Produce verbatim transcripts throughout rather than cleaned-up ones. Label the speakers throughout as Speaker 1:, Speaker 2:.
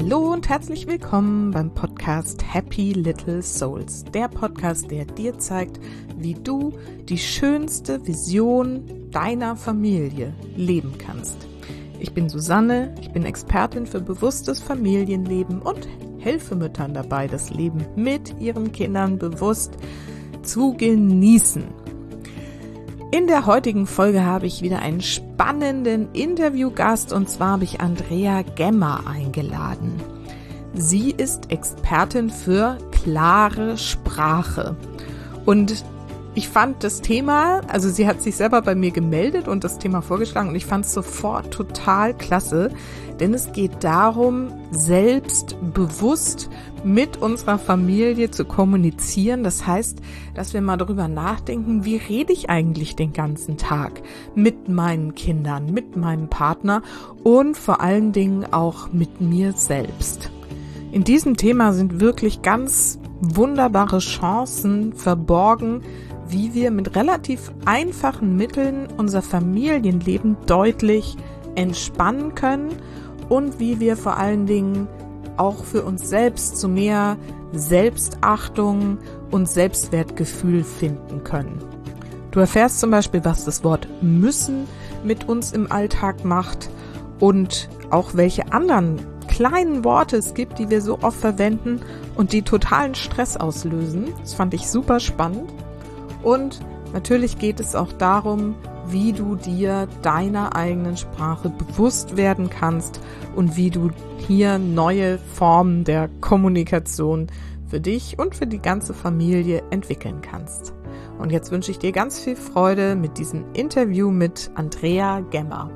Speaker 1: Hallo und herzlich willkommen beim Podcast Happy Little Souls. Der Podcast, der dir zeigt, wie du die schönste Vision deiner Familie leben kannst. Ich bin Susanne, ich bin Expertin für bewusstes Familienleben und helfe Müttern dabei, das Leben mit ihren Kindern bewusst zu genießen. In der heutigen Folge habe ich wieder einen spannenden Interviewgast und zwar habe ich Andrea Gemmer eingeladen. Sie ist Expertin für klare Sprache und ich fand das Thema, also sie hat sich selber bei mir gemeldet und das Thema vorgeschlagen und ich fand es sofort total klasse, denn es geht darum, selbstbewusst mit unserer Familie zu kommunizieren. Das heißt, dass wir mal darüber nachdenken, wie rede ich eigentlich den ganzen Tag mit meinen Kindern, mit meinem Partner und vor allen Dingen auch mit mir selbst. In diesem Thema sind wirklich ganz wunderbare Chancen verborgen, wie wir mit relativ einfachen Mitteln unser Familienleben deutlich entspannen können und wie wir vor allen Dingen auch für uns selbst zu mehr Selbstachtung und Selbstwertgefühl finden können. Du erfährst zum Beispiel, was das Wort müssen mit uns im Alltag macht und auch welche anderen kleinen Worte es gibt, die wir so oft verwenden und die totalen Stress auslösen. Das fand ich super spannend. Und natürlich geht es auch darum, wie du dir deiner eigenen Sprache bewusst werden kannst und wie du hier neue Formen der Kommunikation für dich und für die ganze Familie entwickeln kannst. Und jetzt wünsche ich dir ganz viel Freude mit diesem Interview mit Andrea Gemmer.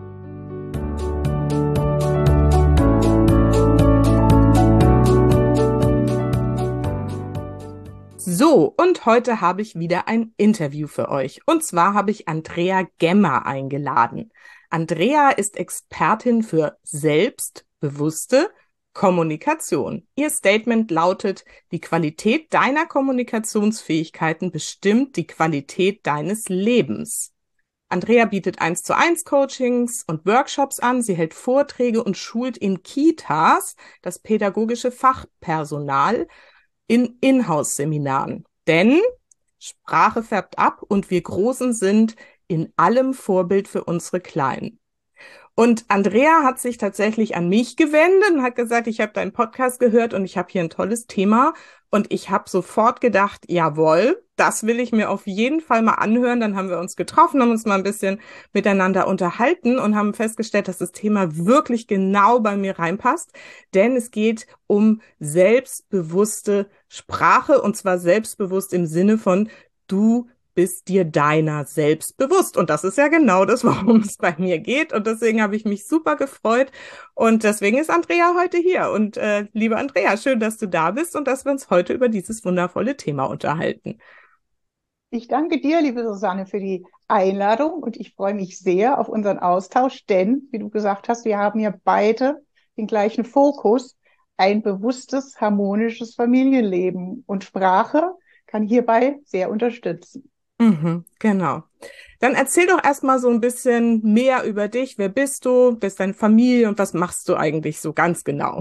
Speaker 1: So, und heute habe ich wieder ein Interview für euch. Und zwar habe ich Andrea Gemmer eingeladen. Andrea ist Expertin für selbstbewusste Kommunikation. Ihr Statement lautet: Die Qualität deiner Kommunikationsfähigkeiten bestimmt die Qualität deines Lebens. Andrea bietet eins zu eins Coachings und Workshops an. Sie hält Vorträge und schult in Kitas das pädagogische Fachpersonal in Inhouse-Seminaren. Denn Sprache färbt ab und wir Großen sind in allem Vorbild für unsere Kleinen. Und Andrea hat sich tatsächlich an mich gewendet und hat gesagt, ich habe deinen Podcast gehört und ich habe hier ein tolles Thema. Und ich habe sofort gedacht, jawohl, das will ich mir auf jeden Fall mal anhören. Dann haben wir uns getroffen, haben uns mal ein bisschen miteinander unterhalten und haben festgestellt, dass das Thema wirklich genau bei mir reinpasst. Denn es geht um selbstbewusste Sprache und zwar selbstbewusst im Sinne von du bist dir deiner selbst bewusst. Und das ist ja genau das, worum es bei mir geht. Und deswegen habe ich mich super gefreut. Und deswegen ist Andrea heute hier. Und äh, liebe Andrea, schön, dass du da bist und dass wir uns heute über dieses wundervolle Thema unterhalten.
Speaker 2: Ich danke dir, liebe Susanne, für die Einladung. Und ich freue mich sehr auf unseren Austausch, denn, wie du gesagt hast, wir haben ja beide den gleichen Fokus, ein bewusstes, harmonisches Familienleben. Und Sprache kann hierbei sehr unterstützen.
Speaker 1: Mhm, genau. Dann erzähl doch erstmal so ein bisschen mehr über dich. Wer bist du? Bist deine Familie und was machst du eigentlich so ganz genau?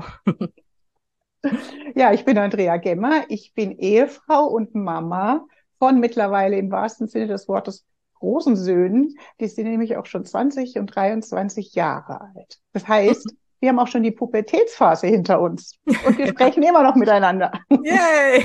Speaker 2: Ja, ich bin Andrea Gemmer. Ich bin Ehefrau und Mama von mittlerweile im wahrsten Sinne des Wortes großen Söhnen. Die sind nämlich auch schon zwanzig und dreiundzwanzig Jahre alt. Das heißt, wir haben auch schon die Pubertätsphase hinter uns und wir sprechen immer noch miteinander.
Speaker 1: Yay!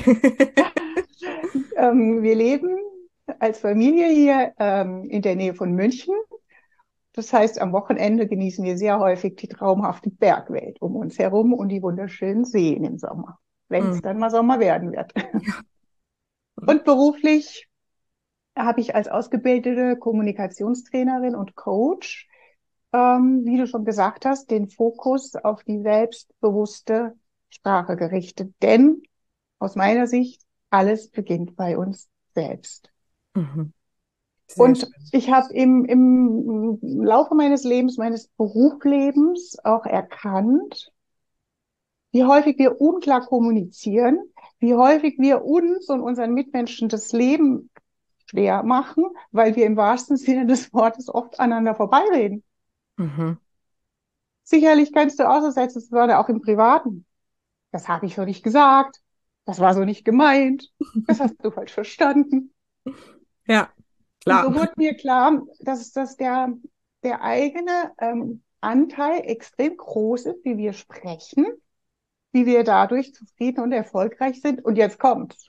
Speaker 2: ähm, wir leben als Familie hier ähm, in der Nähe von München. Das heißt, am Wochenende genießen wir sehr häufig die traumhafte Bergwelt um uns herum und die wunderschönen Seen im Sommer, wenn es mhm. dann mal Sommer werden wird. Ja. Und beruflich habe ich als ausgebildete Kommunikationstrainerin und Coach, ähm, wie du schon gesagt hast, den Fokus auf die selbstbewusste Sprache gerichtet. Denn aus meiner Sicht, alles beginnt bei uns selbst.
Speaker 1: Mhm.
Speaker 2: Und
Speaker 1: schön.
Speaker 2: Ich habe im, im Laufe meines Lebens, meines Berufslebens auch erkannt, wie häufig wir unklar kommunizieren, wie häufig wir uns und unseren Mitmenschen das Leben schwer machen, weil wir im wahrsten Sinne des Wortes oft aneinander vorbeireden.
Speaker 1: Mhm.
Speaker 2: Sicherlich kannst du auch so setzen, das war ja auch im Privaten. Das habe ich so nicht gesagt. Das war so nicht gemeint. Das hast du falsch verstanden.
Speaker 1: Ja,
Speaker 2: Und
Speaker 1: klar.
Speaker 2: so wurde mir klar, dass, dass der, der eigene ähm, Anteil extrem groß ist, wie wir sprechen, wie wir dadurch zufrieden und erfolgreich sind. Und jetzt kommt's.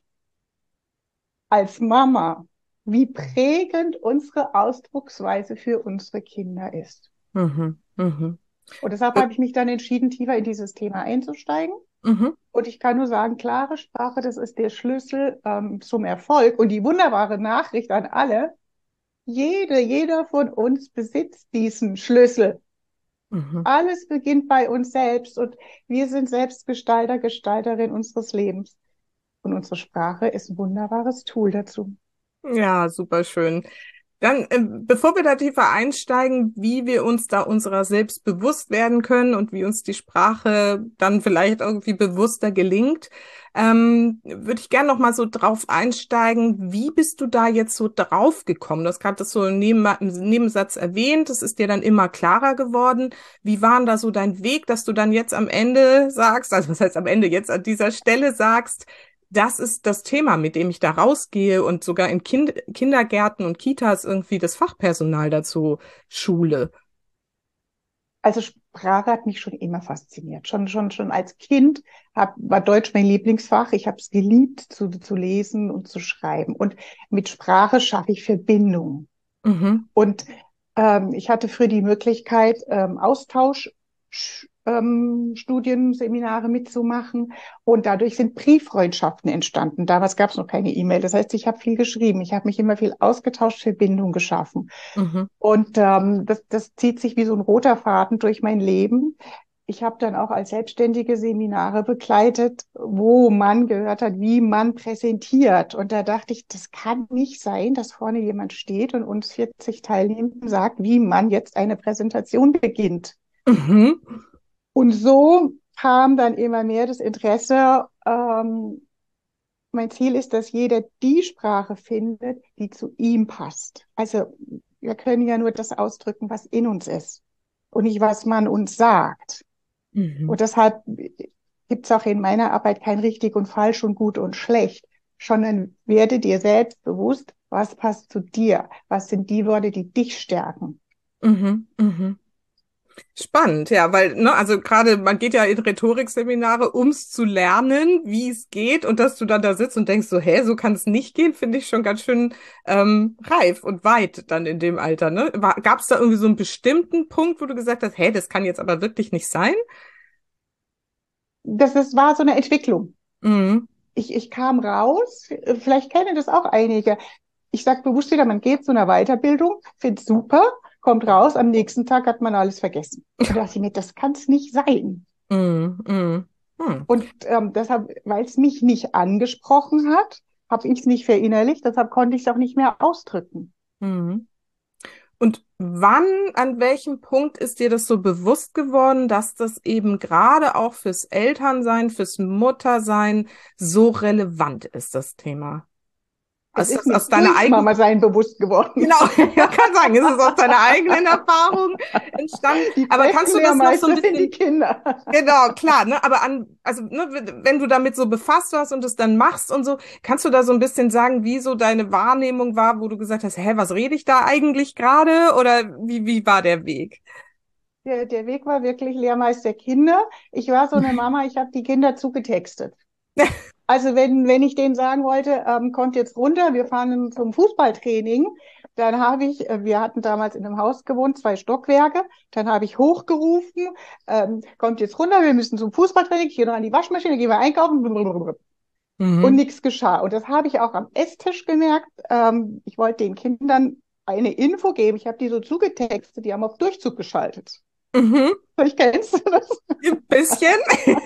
Speaker 2: Als Mama, wie prägend unsere Ausdrucksweise für unsere Kinder ist.
Speaker 1: Mhm, mhm.
Speaker 2: Und deshalb
Speaker 1: Äh,
Speaker 2: habe ich mich dann entschieden, tiefer in dieses Thema einzusteigen.
Speaker 1: Mhm,
Speaker 2: Und ich kann nur sagen, klare Sprache, das ist der Schlüssel ähm, zum Erfolg. Und die wunderbare Nachricht an alle, jede, jeder von uns besitzt diesen Schlüssel.
Speaker 1: mhm.
Speaker 2: Alles beginnt bei uns selbst und wir sind selbst Gestalter, Gestalterin unseres Lebens. Und unsere Sprache ist ein wunderbares Tool dazu.
Speaker 1: Ja, super schön. Dann, äh, bevor wir da tiefer einsteigen, wie wir uns da unserer selbst bewusst werden können und wie uns die Sprache dann vielleicht irgendwie bewusster gelingt, ähm, würde ich gerne noch mal so drauf einsteigen. Wie bist du da jetzt so drauf gekommen? Du hast gerade das so im Neben im Nebensatz erwähnt. Das ist dir dann immer klarer geworden. Wie war denn da so dein Weg, dass du dann jetzt am Ende sagst, also was heißt am Ende jetzt an dieser Stelle sagst, das ist das Thema, mit dem ich da rausgehe und sogar in kind Kindergärten und Kitas irgendwie das Fachpersonal dazu schule.
Speaker 2: Also Sprache hat mich schon immer fasziniert. Schon, schon, schon als Kind hab, war Deutsch mein Lieblingsfach. Ich habe es geliebt, zu, zu lesen und zu schreiben. Und mit Sprache schaffe ich Verbindung.
Speaker 1: Mhm,
Speaker 2: Und ähm, ich hatte früher die Möglichkeit, ähm, Austausch, ähm, Studienseminare mitzumachen. Und dadurch sind Brieffreundschaften entstanden. Damals gab es noch keine E-Mail. Das heißt, ich habe viel geschrieben. Ich habe mich immer viel ausgetauscht, Verbindung geschaffen.
Speaker 1: mhm,
Speaker 2: Und ähm, das, das zieht sich wie so ein roter Faden durch mein Leben. Ich habe dann auch als Selbstständige Seminare begleitet, wo man gehört hat, wie man präsentiert. Und da dachte ich, das kann nicht sein, dass vorne jemand steht und uns vierzig Teilnehmenden sagt, wie man jetzt eine Präsentation beginnt.
Speaker 1: mhm,
Speaker 2: Und so kam dann immer mehr das Interesse. Ähm, mein Ziel ist, dass jeder die Sprache findet, die zu ihm passt. Also wir können ja nur das ausdrücken, was in uns ist und nicht, was man uns sagt.
Speaker 1: mhm,
Speaker 2: Und deshalb gibt es auch in meiner Arbeit kein richtig und falsch und gut und schlecht, sondern werde dir selbst bewusst, was passt zu dir, was sind die Worte, die dich stärken.
Speaker 1: mhm, mhm. Spannend, ja, weil, ne, also gerade, man geht ja in Rhetorikseminare, um's zu lernen, wie es geht, und dass du dann da sitzt und denkst so, hä, so kann es nicht gehen, finde ich schon ganz schön ähm, reif und weit dann in dem Alter, ne? Gab es da irgendwie so einen bestimmten Punkt, wo du gesagt hast, hä, das kann jetzt aber wirklich nicht sein?
Speaker 2: Das, das war so eine Entwicklung.
Speaker 1: Mhm.
Speaker 2: Ich, ich kam raus, vielleicht kennen das auch einige. Ich sage bewusst wieder, man geht zu einer Weiterbildung, findet super, kommt raus, am nächsten Tag hat man alles vergessen. Und da dachte ich mir, das kann es nicht sein.
Speaker 1: Mhm. Mhm. Mhm.
Speaker 2: Und ähm, deshalb, weil es mich nicht angesprochen hat, habe ich es nicht verinnerlicht, deshalb konnte ich es auch nicht mehr ausdrücken.
Speaker 1: Mhm. Und wann, an welchem Punkt ist dir das so bewusst geworden, dass das eben gerade auch fürs Elternsein, fürs Muttersein so relevant ist, das Thema?
Speaker 2: Das
Speaker 1: Ist
Speaker 2: ist
Speaker 1: das
Speaker 2: mir
Speaker 1: aus deiner
Speaker 2: durchs
Speaker 1: eigenen,
Speaker 2: Mama-Sein bewusst geworden.
Speaker 1: genau, ich kann sagen, ist es aus deiner eigenen Erfahrung entstanden?
Speaker 2: Die
Speaker 1: Aber kannst
Speaker 2: besten
Speaker 1: du das noch so ein
Speaker 2: Lehrmeister sind die
Speaker 1: bisschen,
Speaker 2: Kinder.
Speaker 1: genau, klar, ne, aber an, also, ne, wenn du damit so befasst warst und es dann machst und so, kannst du da so ein bisschen sagen, wie so deine Wahrnehmung war, wo du gesagt hast, hä, was rede ich da eigentlich gerade? Oder wie, wie war der Weg?
Speaker 2: Der, der Weg war wirklich Lehrmeister Kinder. Ich war so eine Mama, ich habe die Kinder zugetextet. Also wenn, wenn ich denen sagen wollte, ähm, kommt jetzt runter, wir fahren zum Fußballtraining, dann habe ich, äh, wir hatten damals in einem Haus gewohnt, zwei Stockwerke, dann habe ich hochgerufen, ähm, kommt jetzt runter, wir müssen zum Fußballtraining, ich gehe noch an die Waschmaschine, gehen wir einkaufen, und
Speaker 1: Mhm.
Speaker 2: nichts geschah. Und das habe ich auch am Esstisch gemerkt. Ähm, ich wollte den Kindern eine Info geben, ich habe die so zugetextet, die haben auf Durchzug geschaltet.
Speaker 1: Mhm.
Speaker 2: Vielleicht kennst du das?
Speaker 1: Ein bisschen.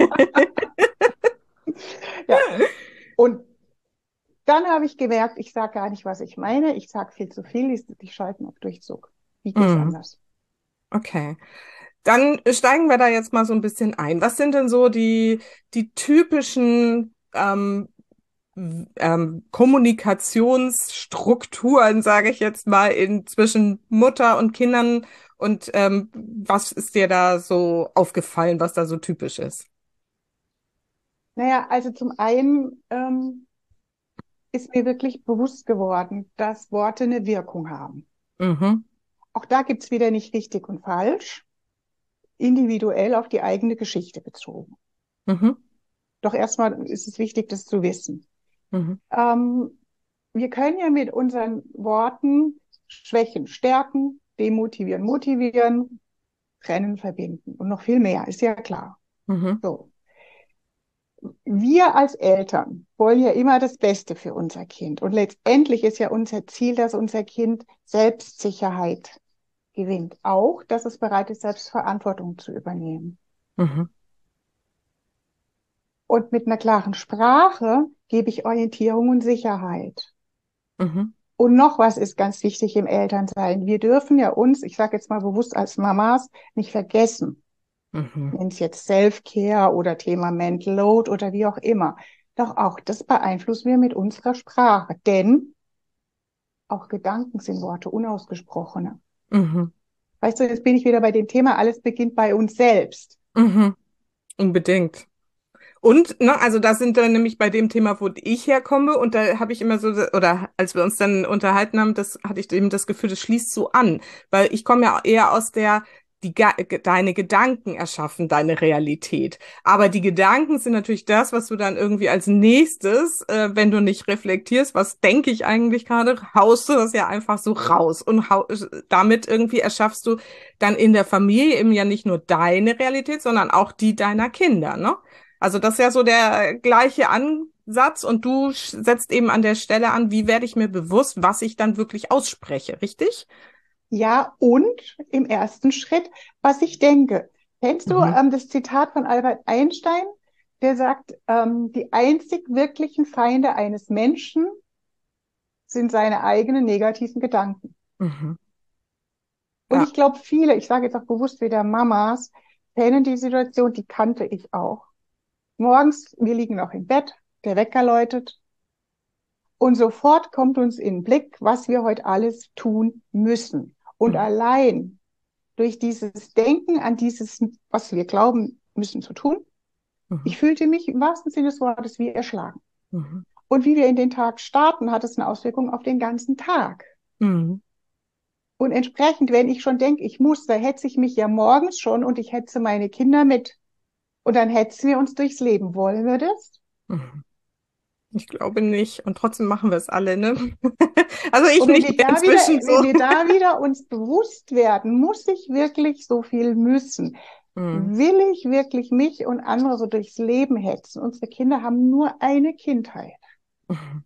Speaker 2: Ja. Und dann habe ich gemerkt, ich sage gar nicht, was ich meine. Ich sage viel zu viel, die, die schalten auf Durchzug. Wie geht's
Speaker 1: Mhm.
Speaker 2: anders?
Speaker 1: Okay. Dann steigen wir da jetzt mal so ein bisschen ein. Was sind denn so die, die typischen ähm, w- ähm, Kommunikationsstrukturen, sage ich jetzt mal, in zwischen Mutter und Kindern Und ähm, was ist dir da so aufgefallen, was da so typisch ist?
Speaker 2: Naja, also zum einen ähm, ist mir wirklich bewusst geworden, dass Worte eine Wirkung haben.
Speaker 1: Mhm,
Speaker 2: Auch da gibt's wieder nicht richtig und falsch, individuell auf die eigene Geschichte bezogen.
Speaker 1: mhm,
Speaker 2: Doch erstmal ist es wichtig, das zu wissen.
Speaker 1: mhm,
Speaker 2: Ähm, wir können ja mit unseren Worten Schwächen stärken, demotivieren, motivieren, trennen, verbinden und noch viel mehr, ist ja klar.
Speaker 1: mhm,
Speaker 2: So. Wir als Eltern wollen ja immer das Beste für unser Kind. Und letztendlich ist ja unser Ziel, dass unser Kind Selbstsicherheit gewinnt. Auch, dass es bereit ist, selbst Verantwortung zu übernehmen.
Speaker 1: mhm,
Speaker 2: Und mit einer klaren Sprache gebe ich Orientierung und Sicherheit.
Speaker 1: mhm,
Speaker 2: Und noch was ist ganz wichtig im Elternsein. Wir dürfen ja uns, ich sage jetzt mal bewusst als Mamas, nicht vergessen.
Speaker 1: mhm,
Speaker 2: Nenn es jetzt Self-Care oder Thema Mental Load oder wie auch immer. Doch auch das beeinflussen wir mit unserer Sprache. Denn auch Gedanken sind Worte, unausgesprochene.
Speaker 1: mhm,
Speaker 2: Weißt du, jetzt bin ich wieder bei dem Thema, alles beginnt bei uns selbst.
Speaker 1: mhm. Unbedingt. Und, ne, also da sind wir nämlich bei dem Thema, wo ich herkomme, und da habe ich immer so, oder als wir uns dann unterhalten haben, das hatte ich eben das Gefühl, das schließt so an, weil ich komme ja eher aus der, die Ga- deine Gedanken erschaffen deine Realität. Aber die Gedanken sind natürlich das, was du dann irgendwie als nächstes, äh, wenn du nicht reflektierst, was denke ich eigentlich gerade, haust du das ja einfach so raus und hau damit irgendwie erschaffst du dann in der Familie eben ja nicht nur deine Realität, sondern auch die deiner Kinder, ne? Also das ist ja so der gleiche Ansatz und du sch- setzt eben an der Stelle an, wie werde ich mir bewusst, was ich dann wirklich ausspreche, richtig?
Speaker 2: Ja, und im ersten Schritt, was ich denke. Kennst du
Speaker 1: Mhm.
Speaker 2: ähm, das Zitat von Albert Einstein, der sagt, ähm, die einzig wirklichen Feinde eines Menschen sind seine eigenen negativen Gedanken.
Speaker 1: Mhm.
Speaker 2: Und
Speaker 1: Ja.
Speaker 2: ich glaube, viele, ich sage jetzt auch bewusst wieder Mamas, kennen die Situation, die kannte ich auch. Morgens, wir liegen noch im Bett, der Wecker läutet und sofort kommt uns in den Blick, was wir heute alles tun müssen. Und
Speaker 1: Mhm.
Speaker 2: allein durch dieses Denken an dieses, was wir glauben müssen zu tun,
Speaker 1: Mhm.
Speaker 2: ich fühlte mich im wahrsten Sinne des Wortes wie erschlagen.
Speaker 1: Mhm.
Speaker 2: Und wie wir in den Tag starten, hat es eine Auswirkung auf den ganzen Tag.
Speaker 1: Mhm.
Speaker 2: Und entsprechend, wenn ich schon denke, ich muss, da hetze ich mich ja morgens schon und ich hetze meine Kinder mit. Und dann hetzen wir uns durchs Leben. Wollen wir das?
Speaker 1: Mhm. Ich glaube nicht. Und trotzdem machen wir es alle, ne? Also ich
Speaker 2: Und wenn
Speaker 1: nicht
Speaker 2: wir
Speaker 1: mehr
Speaker 2: da wieder,
Speaker 1: inzwischen
Speaker 2: wenn
Speaker 1: so.
Speaker 2: wir da wieder uns bewusst werden, muss ich wirklich so viel müssen?
Speaker 1: Mhm.
Speaker 2: Will ich wirklich mich und andere so durchs Leben hetzen? Unsere Kinder haben nur eine Kindheit.
Speaker 1: Mhm.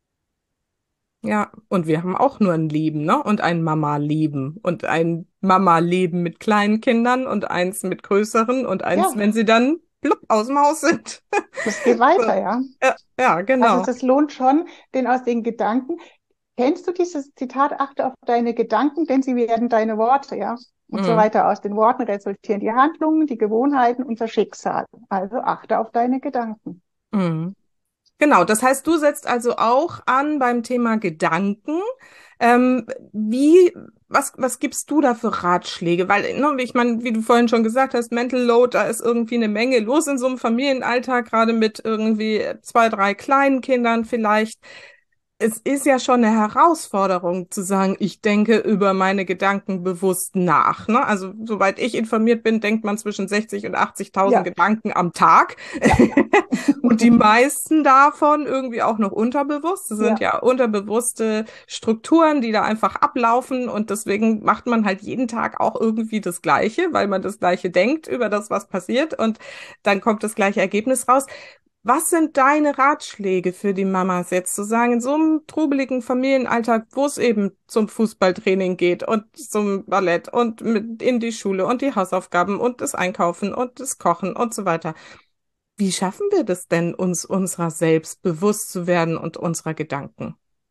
Speaker 1: Ja, und wir haben auch nur ein Leben, ne? Und ein Mama-Leben. Und ein Mama-Leben mit kleinen Kindern und eins mit größeren und eins,
Speaker 2: Ja,
Speaker 1: wenn sie dann plupp aus dem Haus sind.
Speaker 2: das geht
Speaker 1: So.
Speaker 2: weiter, ja.
Speaker 1: Ja, ja,
Speaker 2: Also
Speaker 1: genau.
Speaker 2: das lohnt schon, den aus den Gedanken. Kennst du dieses Zitat, achte auf deine Gedanken, denn sie werden deine Worte, ja? Und so
Speaker 1: Mhm.
Speaker 2: weiter. Aus den Worten resultieren die Handlungen, die Gewohnheiten, unser Schicksal. Also achte auf deine Gedanken.
Speaker 1: Mhm. Genau, das heißt, du setzt also auch an beim Thema Gedanken. Ähm, wie, was, was gibst du da für Ratschläge? Weil, ne, ich meine, wie du vorhin schon gesagt hast, Mental Load, da ist irgendwie eine Menge los in so einem Familienalltag, gerade mit irgendwie zwei, drei kleinen Kindern vielleicht. Es ist ja schon eine Herausforderung zu sagen, ich denke über meine Gedanken bewusst nach, ne? Also, soweit ich informiert bin, denkt man zwischen sechzig und achtzigtausend
Speaker 2: Ja,
Speaker 1: Gedanken am Tag.
Speaker 2: ja,
Speaker 1: Und die meisten davon irgendwie auch noch unterbewusst. Das sind
Speaker 2: ja.
Speaker 1: ja unterbewusste Strukturen, die da einfach ablaufen. Und deswegen macht man halt jeden Tag auch irgendwie das Gleiche, weil man das Gleiche denkt über das, was passiert. Und dann kommt das gleiche Ergebnis raus. Was sind deine Ratschläge für die Mamas jetzt zu sagen, in so einem trubeligen Familienalltag, wo es eben zum Fußballtraining geht und zum Ballett und mit in die Schule und die Hausaufgaben und das Einkaufen und das Kochen und so weiter? Wie schaffen wir das denn, uns unserer selbst bewusst zu werden und unserer Gedanken?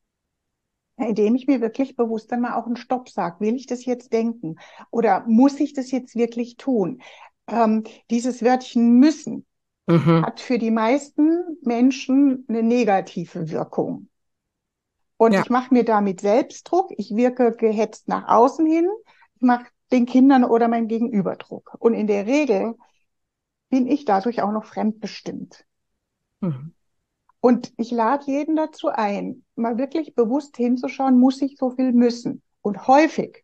Speaker 2: Indem ich mir wirklich bewusst dann mal auch einen Stopp sage. Will ich das jetzt denken? Oder muss ich das jetzt wirklich tun? Ähm, dieses Wörtchen müssen
Speaker 1: Mhm.
Speaker 2: hat für die meisten Menschen eine negative Wirkung. Und
Speaker 1: Ja.
Speaker 2: ich mache mir damit Selbstdruck. Ich wirke gehetzt nach außen hin. Ich mache den Kindern oder meinem Gegenüber trug. Und in der Regel bin ich dadurch auch noch fremdbestimmt.
Speaker 1: Mhm.
Speaker 2: Und ich lade jeden dazu ein, mal wirklich bewusst hinzuschauen, muss ich so viel müssen? Und häufig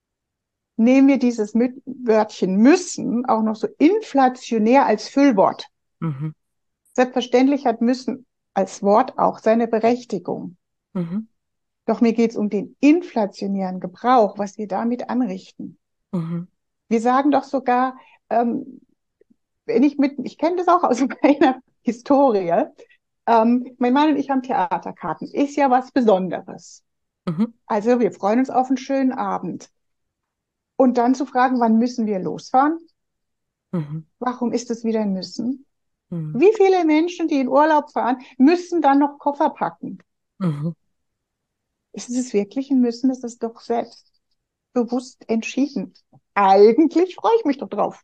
Speaker 2: nehmen wir dieses Wörtchen müssen auch noch so inflationär als Füllwort.
Speaker 1: Mhm.
Speaker 2: Selbstverständlich hat müssen als Wort auch seine Berechtigung.
Speaker 1: Mhm.
Speaker 2: Doch mir geht es um den inflationären Gebrauch, was wir damit anrichten.
Speaker 1: Mhm.
Speaker 2: Wir sagen doch sogar, ähm, wenn ich mit, ich kenne das auch aus meiner Historie, ähm, mein Mann und ich haben Theaterkarten, ist ja was Besonderes.
Speaker 1: Mhm.
Speaker 2: Also wir freuen uns auf einen schönen Abend. Und dann zu fragen, wann müssen wir losfahren?
Speaker 1: Mhm.
Speaker 2: Warum ist es wieder ein Müssen?
Speaker 1: Mhm.
Speaker 2: Wie viele Menschen, die in Urlaub fahren, müssen dann noch Koffer packen?
Speaker 1: Mhm.
Speaker 2: Ist es wirklich ein Müssen? Das ist doch selbstbewusst entschieden. Eigentlich freue ich mich doch drauf.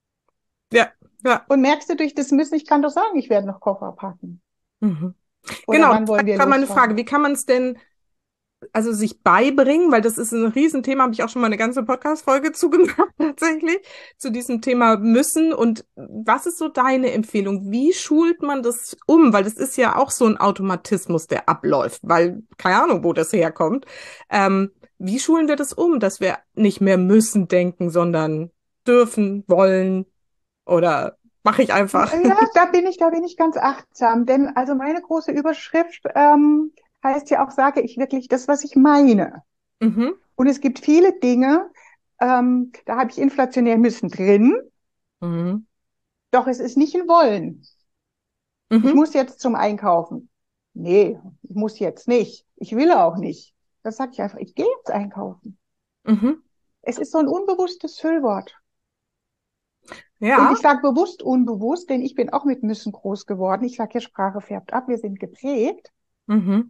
Speaker 1: Ja, ja.
Speaker 2: Und merkst du durch das Müssen, ich kann doch sagen, ich werde noch Koffer packen.
Speaker 1: Mhm.
Speaker 2: Oder
Speaker 1: Genau,
Speaker 2: wann
Speaker 1: das
Speaker 2: wollen wir
Speaker 1: war meine
Speaker 2: losfahren?
Speaker 1: Frage. Wie kann man es denn also sich beibringen, weil das ist ein Riesenthema, habe ich auch schon mal eine ganze Podcast-Folge zugemacht, tatsächlich, zu diesem Thema müssen. Und was ist so deine Empfehlung? Wie schult man das um? Weil das ist ja auch so ein Automatismus, der abläuft, weil keine Ahnung, wo das herkommt. Ähm, wie schulen wir das um, dass wir nicht mehr müssen denken, sondern dürfen, wollen oder mache ich einfach?
Speaker 2: Ja, da bin ich, da bin ich ganz achtsam. Denn also meine große Überschrift ähm, heißt ja auch, sage ich wirklich das, was ich meine.
Speaker 1: Mhm.
Speaker 2: Und es gibt viele Dinge, ähm, da habe ich inflationär müssen drin,
Speaker 1: Mhm.
Speaker 2: doch es ist nicht ein Wollen. Ich
Speaker 1: Mhm.
Speaker 2: muss jetzt zum Einkaufen. Nee, ich muss jetzt nicht. Ich will auch nicht. Das sage ich einfach, ich gehe jetzt einkaufen.
Speaker 1: Mhm.
Speaker 2: Es ist so ein unbewusstes Füllwort. Und
Speaker 1: Ja.
Speaker 2: ich sage bewusst unbewusst, denn ich bin auch mit müssen groß geworden. Ich sage ja, Sprache färbt ab, wir sind geprägt.
Speaker 1: Mhm.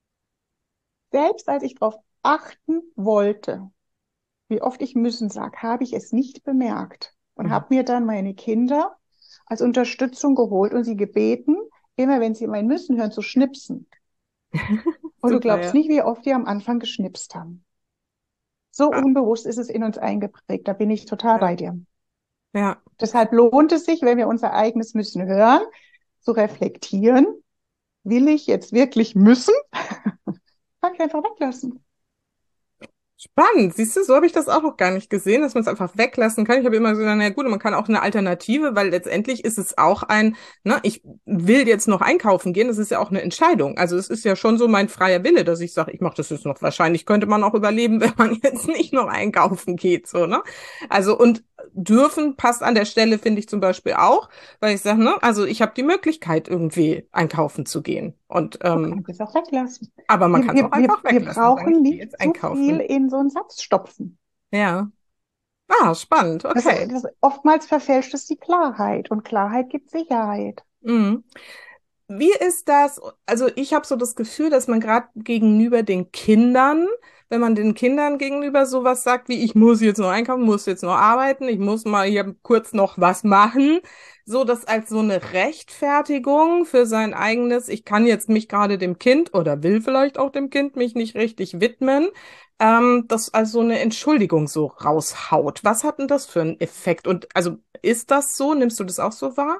Speaker 2: Selbst als ich darauf achten wollte, wie oft ich müssen sage, habe ich es nicht bemerkt und
Speaker 1: Mhm.
Speaker 2: habe mir dann meine Kinder als Unterstützung geholt und sie gebeten, immer wenn sie mein Müssen hören, zu schnipsen. Und du
Speaker 1: Super,
Speaker 2: glaubst
Speaker 1: ja.
Speaker 2: nicht, wie oft die am Anfang geschnipst haben. So unbewusst ist es in uns eingeprägt. Da bin ich total
Speaker 1: Ja.
Speaker 2: bei dir.
Speaker 1: Ja.
Speaker 2: Deshalb lohnt es sich, wenn wir unser eigenes Müssen hören, zu reflektieren. Will ich jetzt wirklich müssen? Kann ich einfach weglassen.
Speaker 1: Spannend, siehst du, so habe ich das auch noch gar nicht gesehen, dass man es einfach weglassen kann. Ich habe immer gesagt, na gut, man kann auch eine Alternative, weil letztendlich ist es auch ein, ne, ich will jetzt noch einkaufen gehen, das ist ja auch eine Entscheidung. Also es ist ja schon so mein freier Wille, dass ich sage, ich mache das jetzt noch. Wahrscheinlich könnte man auch überleben, wenn man jetzt nicht noch einkaufen geht, so, ne? Also und dürfen passt an der Stelle, finde ich zum Beispiel auch, weil ich sage, ne, also ich habe die Möglichkeit, irgendwie einkaufen zu gehen. Und
Speaker 2: Man
Speaker 1: ähm,
Speaker 2: kann es auch weglassen.
Speaker 1: aber man
Speaker 2: Wir,
Speaker 1: kann es
Speaker 2: wir,
Speaker 1: auch
Speaker 2: wir,
Speaker 1: einfach
Speaker 2: wir
Speaker 1: weglassen und sagen,
Speaker 2: brauchen
Speaker 1: ich gehe
Speaker 2: nicht
Speaker 1: jetzt
Speaker 2: zu viel
Speaker 1: einkaufen.
Speaker 2: in so einen Satz stopfen.
Speaker 1: Ja. Ah, spannend.
Speaker 2: Das,
Speaker 1: Okay.
Speaker 2: das, oftmals verfälscht es die Klarheit und Klarheit gibt Sicherheit.
Speaker 1: Mhm. Wie ist das? Also ich habe so das Gefühl, dass man gerade gegenüber den Kindern, wenn man den Kindern gegenüber sowas sagt wie, ich muss jetzt noch einkaufen, muss jetzt noch arbeiten, ich muss mal hier kurz noch was machen, so das als so eine Rechtfertigung für sein eigenes, ich kann jetzt mich gerade dem Kind oder will vielleicht auch dem Kind mich nicht richtig widmen, ähm, das als so eine Entschuldigung so raushaut. Was hat denn das für einen Effekt? Und also ist das so? Nimmst du das auch so wahr?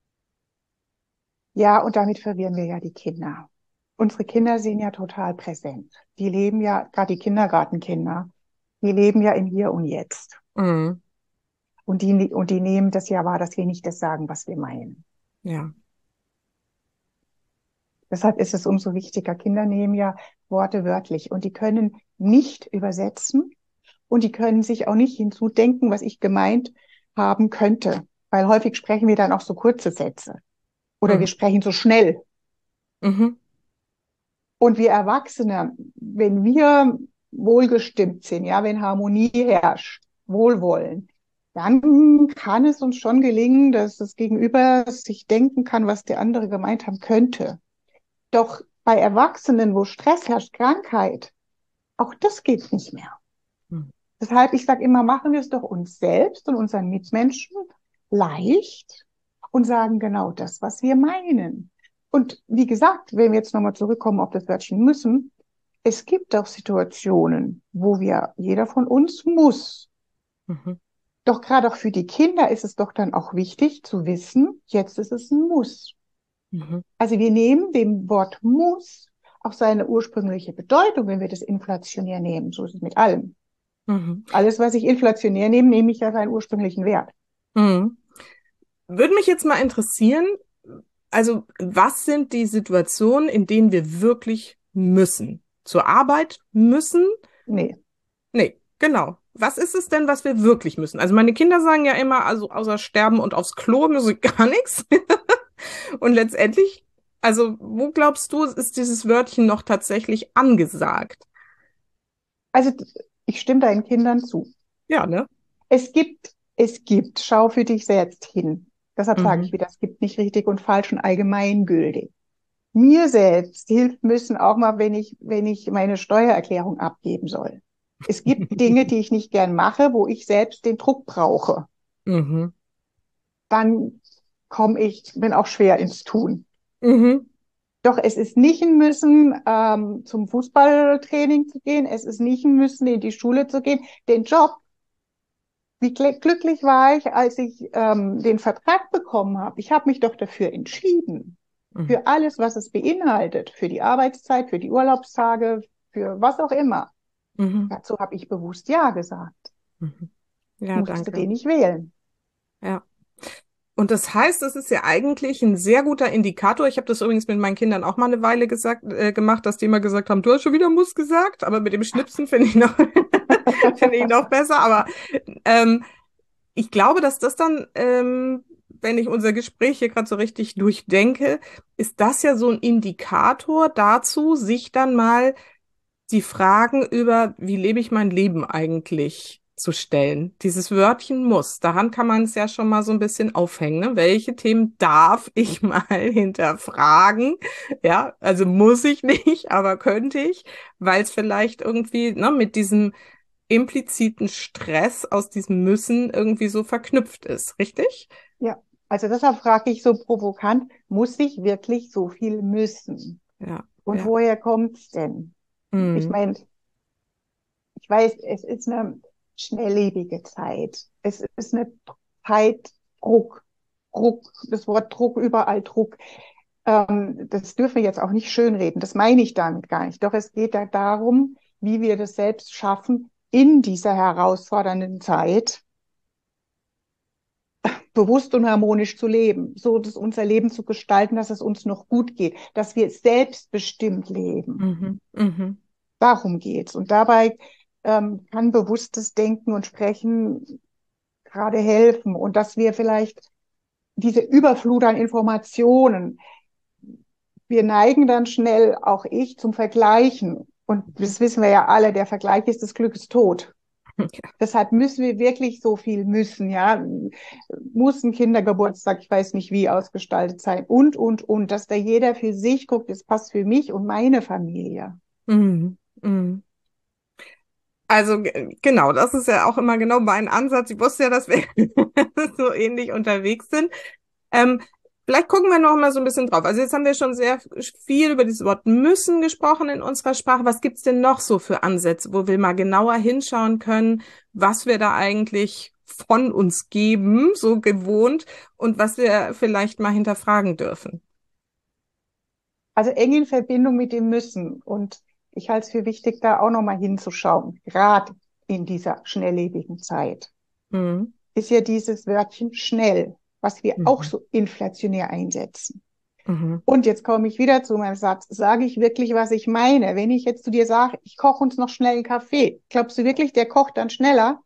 Speaker 2: Ja, und damit verwirren wir ja die Kinder. Unsere Kinder sind ja total präsent. Die leben ja, gerade die Kindergartenkinder, die leben ja im Hier und Jetzt.
Speaker 1: Mhm.
Speaker 2: Und die, und die nehmen das ja wahr, dass wir nicht das sagen, was wir meinen.
Speaker 1: Ja.
Speaker 2: Deshalb ist es umso wichtiger. Kinder nehmen ja Worte wörtlich und die können nicht übersetzen und die können sich auch nicht hinzudenken, was ich gemeint haben könnte. Weil häufig sprechen wir dann auch so kurze Sätze oder wir
Speaker 1: Mhm.
Speaker 2: sprechen so schnell.
Speaker 1: Mhm.
Speaker 2: Und wir Erwachsene, wenn wir wohlgestimmt sind, ja, wenn Harmonie herrscht, Wohlwollen, dann kann es uns schon gelingen, dass das Gegenüber sich denken kann, was der andere gemeint haben könnte. Doch bei Erwachsenen, wo Stress herrscht, Krankheit, auch das geht nicht mehr.
Speaker 1: Mhm.
Speaker 2: Deshalb, ich sage immer, machen wir es doch uns selbst und unseren Mitmenschen leicht und sagen genau das, was wir meinen. Und wie gesagt, wenn wir jetzt nochmal zurückkommen auf das Wörtchen müssen, es gibt auch Situationen, wo wir, jeder von uns muss.
Speaker 1: Mhm.
Speaker 2: Doch gerade auch für die Kinder ist es doch dann auch wichtig zu wissen, jetzt ist es ein Muss.
Speaker 1: Mhm.
Speaker 2: Also wir nehmen dem Wort Muss auch seine ursprüngliche Bedeutung, wenn wir das inflationär nehmen. So ist es mit allem.
Speaker 1: Mhm.
Speaker 2: Alles, was ich inflationär nehme, nehme ich ja seinen ursprünglichen Wert.
Speaker 1: Mhm. Würde mich jetzt mal interessieren, also was sind die Situationen, in denen wir wirklich müssen? Zur Arbeit müssen?
Speaker 2: Nee.
Speaker 1: Nee, genau. Was ist es denn, was wir wirklich müssen? Also meine Kinder sagen ja immer, also außer sterben und aufs Klo müsse ich gar nichts. Und letztendlich, also wo glaubst du, ist dieses Wörtchen noch tatsächlich angesagt?
Speaker 2: Also ich stimme deinen Kindern zu.
Speaker 1: Ja, ne?
Speaker 2: Es gibt, es gibt, schau für dich selbst hin. Deshalb sage
Speaker 1: Mhm.
Speaker 2: ich wieder, es gibt nicht richtig und falsch und allgemeingültig. Mir selbst hilft müssen auch mal, wenn ich, wenn ich meine Steuererklärung abgeben soll. Es gibt Dinge, die ich nicht gern mache, wo ich selbst den Druck brauche.
Speaker 1: Mhm.
Speaker 2: Dann komme ich, bin auch schwer ins Tun.
Speaker 1: Mhm.
Speaker 2: Doch es ist nicht ein Müssen, ähm, zum Fußballtraining zu gehen. Es ist nicht ein Müssen, in die Schule zu gehen. Den Job, wie gl- glücklich war ich, als ich ähm, den Vertrag bekommen habe. Ich habe mich doch dafür entschieden.
Speaker 1: Mhm.
Speaker 2: Für alles, was es beinhaltet. Für die Arbeitszeit, für die Urlaubstage, für was auch immer.
Speaker 1: Mhm.
Speaker 2: Dazu habe ich bewusst Ja gesagt.
Speaker 1: Mhm.
Speaker 2: Ich
Speaker 1: Ja,
Speaker 2: musste
Speaker 1: danke.
Speaker 2: den nicht wählen.
Speaker 1: Ja. Und das heißt, es ist ja eigentlich ein sehr guter Indikator. Ich habe das übrigens mit meinen Kindern auch mal eine Weile gesagt, äh, gemacht, dass die immer gesagt haben, du hast schon wieder Muss gesagt, aber mit dem Schnipsen finde ich noch, finde ich noch besser. Aber ähm, ich glaube, dass das dann, ähm, wenn ich unser Gespräch hier gerade so richtig durchdenke, ist das ja so ein Indikator dazu, sich dann mal die Fragen über, wie lebe ich mein Leben eigentlich zu stellen. Dieses Wörtchen muss, daran kann man es ja schon mal so ein bisschen aufhängen. Ne? Welche Themen darf ich mal hinterfragen? Ja, also muss ich nicht, aber könnte ich, weil es vielleicht irgendwie, ne, mit diesem impliziten Stress aus diesem Müssen irgendwie so verknüpft ist, richtig?
Speaker 2: Ja, also deshalb frage ich so provokant, muss ich wirklich so viel müssen?
Speaker 1: Ja,
Speaker 2: Und
Speaker 1: ja.
Speaker 2: woher kommt's denn? Ich
Speaker 1: Mhm.
Speaker 2: meine, ich weiß, es ist eine schnelllebige Zeit. Es ist eine Zeit Druck, Druck, das Wort Druck, überall Druck. Ähm, das dürfen wir jetzt auch nicht schönreden. Das meine ich damit gar nicht. Doch es geht da darum, wie wir das selbst schaffen, in dieser herausfordernden Zeit bewusst und harmonisch zu leben, so dass unser Leben zu gestalten, dass es uns noch gut geht, dass wir selbstbestimmt leben.
Speaker 1: Mhm. Mhm.
Speaker 2: Darum geht's. Und dabei ähm, kann bewusstes Denken und Sprechen gerade helfen und dass wir vielleicht diese Überflut an Informationen, wir neigen dann schnell, auch ich, zum Vergleichen. Und das wissen wir ja alle, der Vergleich ist des Glückes Tod. Deshalb müssen wir wirklich so viel müssen, ja. Muss ein Kindergeburtstag, ich weiß nicht wie, ausgestaltet sein und, und, und, dass da jeder für sich guckt, das passt für mich und meine Familie.
Speaker 1: Mhm. Mhm. Also g- genau, das ist ja auch immer genau mein Ansatz. Ich wusste ja, dass wir so ähnlich unterwegs sind. Ähm, Vielleicht gucken wir noch mal so ein bisschen drauf. Also jetzt haben wir schon sehr viel über dieses Wort müssen gesprochen in unserer Sprache. Was gibt's denn noch so für Ansätze, wo wir mal genauer hinschauen können, was wir da eigentlich von uns geben, so gewohnt, und was wir vielleicht mal hinterfragen dürfen?
Speaker 2: Also eng in Verbindung mit dem Müssen. Und ich halte es für wichtig, da auch nochmal hinzuschauen, gerade in dieser schnelllebigen Zeit.
Speaker 1: Mhm.
Speaker 2: Ist ja dieses Wörtchen schnell, was wir auch
Speaker 1: Mhm.
Speaker 2: so inflationär einsetzen.
Speaker 1: Mhm.
Speaker 2: Und jetzt komme ich wieder zu meinem Satz. Sage ich wirklich, was ich meine? Wenn ich jetzt zu dir sage, ich koche uns noch schnell einen Kaffee, glaubst du wirklich, der kocht dann schneller?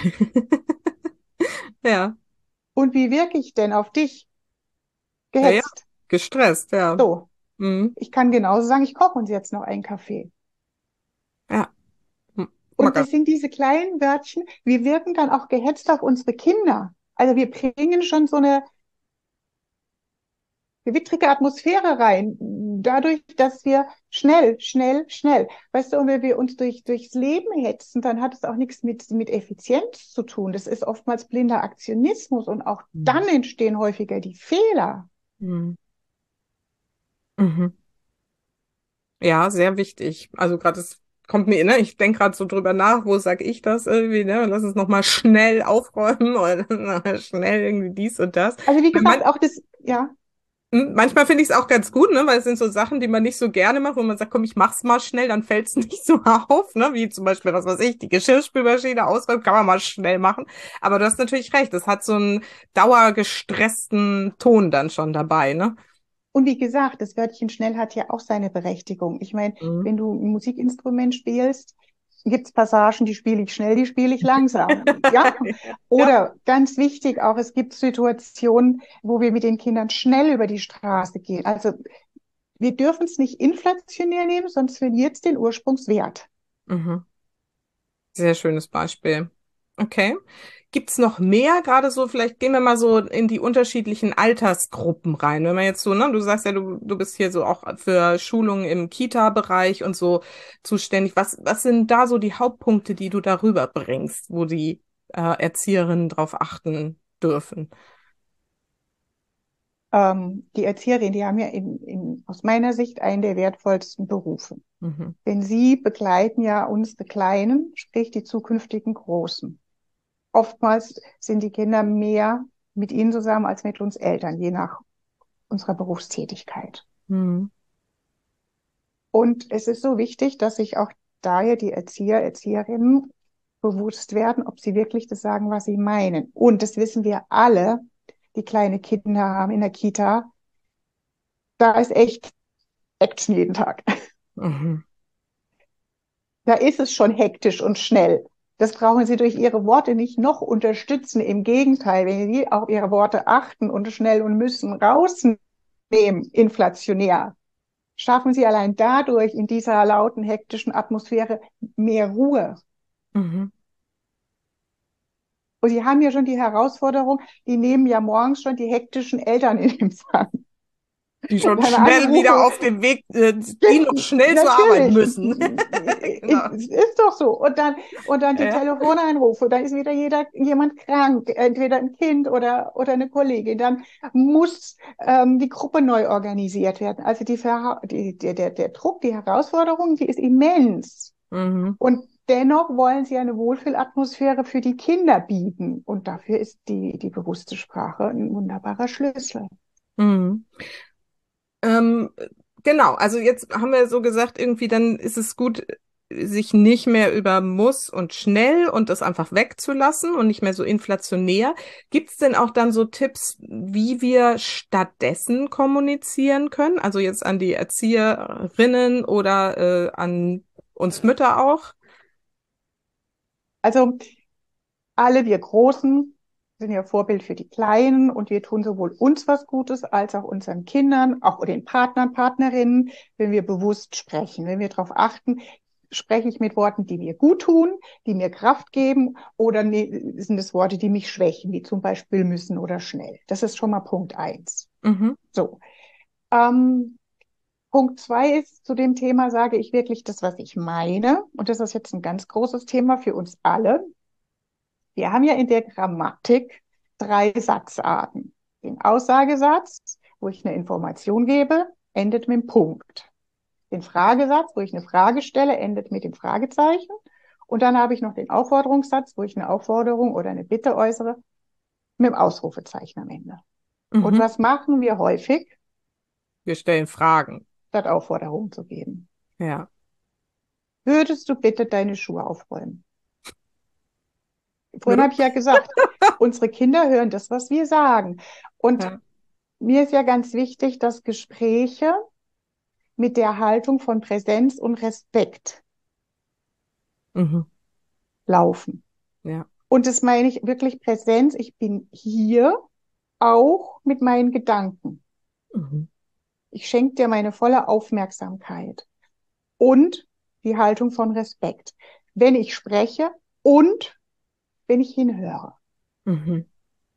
Speaker 1: Ja,
Speaker 2: Und wie wirke ich denn auf dich?
Speaker 1: ja, ja,
Speaker 2: Gehetzt.
Speaker 1: gestresst, ja.
Speaker 2: So,
Speaker 1: Mhm.
Speaker 2: ich kann genauso sagen, ich koche uns jetzt noch einen Kaffee.
Speaker 1: Ja, M-
Speaker 2: Und
Speaker 1: Macker.
Speaker 2: das sind diese kleinen Wörtchen, wir wirken dann auch gehetzt auf unsere Kinder. Also wir bringen schon so eine gewittrige Atmosphäre rein, dadurch, dass wir schnell, schnell, schnell. Weißt du, und wenn wir uns durch, durchs Leben hetzen, dann hat es auch nichts mit, mit Effizienz zu tun. Das ist oftmals blinder Aktionismus und auch
Speaker 1: Mhm.
Speaker 2: dann entstehen häufiger die Fehler.
Speaker 1: Mhm. Mhm. Ja, sehr wichtig. Also gerade das kommt mir, ne, ich denke gerade so drüber nach, wo sag ich das irgendwie, ne, lass uns nochmal schnell aufräumen oder schnell irgendwie dies und das.
Speaker 2: Also wie
Speaker 1: Weil man,
Speaker 2: gesagt, auch das, ja.
Speaker 1: hm, manchmal finde ich es auch ganz gut, ne, weil es sind so Sachen, die man nicht so gerne macht, wo man sagt, komm, ich mach's mal schnell, dann fällt es nicht so auf, ne, wie zum Beispiel, was weiß ich, die Geschirrspülmaschine ausräumen, kann man mal schnell machen. Aber du hast natürlich recht, es hat so einen dauergestressten Ton dann schon dabei, ne?
Speaker 2: Und wie gesagt, das Wörtchen schnell hat ja auch seine Berechtigung. Ich meine,
Speaker 1: Mhm.
Speaker 2: wenn du ein Musikinstrument spielst, gibt es Passagen, die spiele ich schnell, die spiele ich langsam. Ja?
Speaker 1: Ja.
Speaker 2: Oder ganz wichtig auch, es gibt Situationen, wo wir mit den Kindern schnell über die Straße gehen. Also wir dürfen es nicht inflationär nehmen, sonst verliert es den Ursprungswert.
Speaker 1: Mhm. Sehr schönes Beispiel. Okay. Gibt's noch mehr? Gerade so, vielleicht gehen wir mal so in die unterschiedlichen Altersgruppen rein. Wenn man jetzt so, ne, du sagst ja, du, du bist hier so auch für Schulungen im Kita-Bereich und so zuständig. Was, was sind da so die Hauptpunkte, die du darüber bringst, wo die äh, Erzieherinnen drauf achten dürfen?
Speaker 2: Ähm, die Erzieherinnen, die haben ja in, in, aus meiner Sicht einen der wertvollsten Berufe.
Speaker 1: Mhm.
Speaker 2: Denn sie begleiten ja unsere Kleinen, sprich die zukünftigen Großen. Oftmals sind die Kinder mehr mit ihnen zusammen als mit uns Eltern, je nach unserer Berufstätigkeit.
Speaker 1: Mhm.
Speaker 2: Und es ist so wichtig, dass sich auch daher die Erzieher, Erzieherinnen bewusst werden, ob sie wirklich das sagen, was sie meinen. Und das wissen wir alle, die kleine Kinder haben in der Kita. Da ist echt Action jeden Tag.
Speaker 1: Mhm.
Speaker 2: Da ist es schon hektisch und schnell. Das brauchen Sie durch Ihre Worte nicht noch unterstützen. Im Gegenteil, wenn Sie auf Ihre Worte achten und schnell und müssen rausnehmen, inflationär, schaffen Sie allein dadurch in dieser lauten, hektischen Atmosphäre mehr Ruhe.
Speaker 1: Mhm.
Speaker 2: Und Sie haben ja schon die Herausforderung, die nehmen ja morgens schon die hektischen Eltern in Empfang.
Speaker 1: Die schon
Speaker 2: Dann
Speaker 1: schnell wieder
Speaker 2: Anrufe,
Speaker 1: auf dem Weg, äh, die noch schnell zur Arbeit
Speaker 2: natürlich,
Speaker 1: müssen. Genau.
Speaker 2: es ist doch so. Und dann, und dann
Speaker 1: Ja,
Speaker 2: die
Speaker 1: ja.
Speaker 2: Telefoneinrufe, da ist wieder jeder, jemand krank, entweder ein Kind oder, oder eine Kollegin. Dann muss ähm, die Gruppe neu organisiert werden. Also die, Verha die, der, der, der Druck, die Herausforderung, die ist immens.
Speaker 1: Mhm.
Speaker 2: Und dennoch wollen sie eine Wohlfühlatmosphäre für die Kinder bieten. Und dafür ist die, die bewusste Sprache ein wunderbarer Schlüssel.
Speaker 1: Mhm. Ähm, genau, also jetzt haben wir so gesagt, irgendwie dann ist es gut, sich nicht mehr über muss und schnell und das einfach wegzulassen und nicht mehr so inflationär. Gibt es denn auch dann so Tipps, wie wir stattdessen kommunizieren können? Also jetzt an die Erzieherinnen oder äh, an uns Mütter auch?
Speaker 2: Also alle wir Großen sind ja Vorbild für die Kleinen und wir tun sowohl uns was Gutes als auch unseren Kindern, auch den Partnern, Partnerinnen, wenn wir bewusst sprechen, wenn wir darauf achten, spreche ich mit Worten, die mir gut tun, die mir Kraft geben oder ne, sind es Worte, die mich schwächen, wie zum Beispiel müssen oder schnell. Das ist schon mal Punkt eins.
Speaker 1: Mhm.
Speaker 2: So. Ähm, Punkt zwei ist, zu dem Thema sage ich wirklich das, was ich meine. Und das ist jetzt ein ganz großes Thema für uns alle. Wir haben ja in der Grammatik drei Satzarten. Den Aussagesatz, wo ich eine Information gebe, endet mit dem Punkt. Den Fragesatz, wo ich eine Frage stelle, endet mit dem Fragezeichen. Und dann habe ich noch den Aufforderungssatz, wo ich eine Aufforderung oder eine Bitte äußere, mit dem Ausrufezeichen am Ende. Und
Speaker 1: Mhm.
Speaker 2: was machen wir häufig,
Speaker 1: Wir stellen Fragen.
Speaker 2: statt Aufforderungen zu geben?
Speaker 1: Ja.
Speaker 2: Würdest du bitte deine Schuhe aufräumen? Vorhin
Speaker 1: Nö.
Speaker 2: habe ich ja gesagt, unsere Kinder hören das, was wir sagen. Und
Speaker 1: Ja.
Speaker 2: mir ist ja ganz wichtig, dass Gespräche mit der Haltung von Präsenz und Respekt
Speaker 1: Mhm.
Speaker 2: laufen.
Speaker 1: Ja.
Speaker 2: Und das meine ich wirklich Präsenz. Ich bin hier auch mit meinen Gedanken.
Speaker 1: Mhm.
Speaker 2: Ich schenke dir meine volle Aufmerksamkeit und die Haltung von Respekt, wenn ich spreche und wenn ich hinhöre.
Speaker 1: Mhm.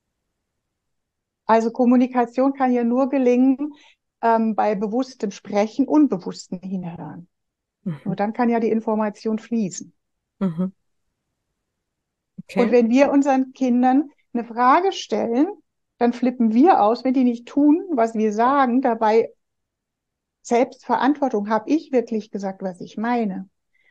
Speaker 2: Also Kommunikation kann ja nur gelingen ähm, bei bewusstem Sprechen und bewusstem Hinhören. Nur
Speaker 1: Mhm.
Speaker 2: dann kann ja die Information fließen.
Speaker 1: Mhm.
Speaker 2: Und
Speaker 1: Okay.
Speaker 2: wenn wir unseren Kindern eine Frage stellen, dann flippen wir aus, wenn die nicht tun, was wir sagen. Dabei Selbstverantwortung, habe ich wirklich gesagt, was ich meine.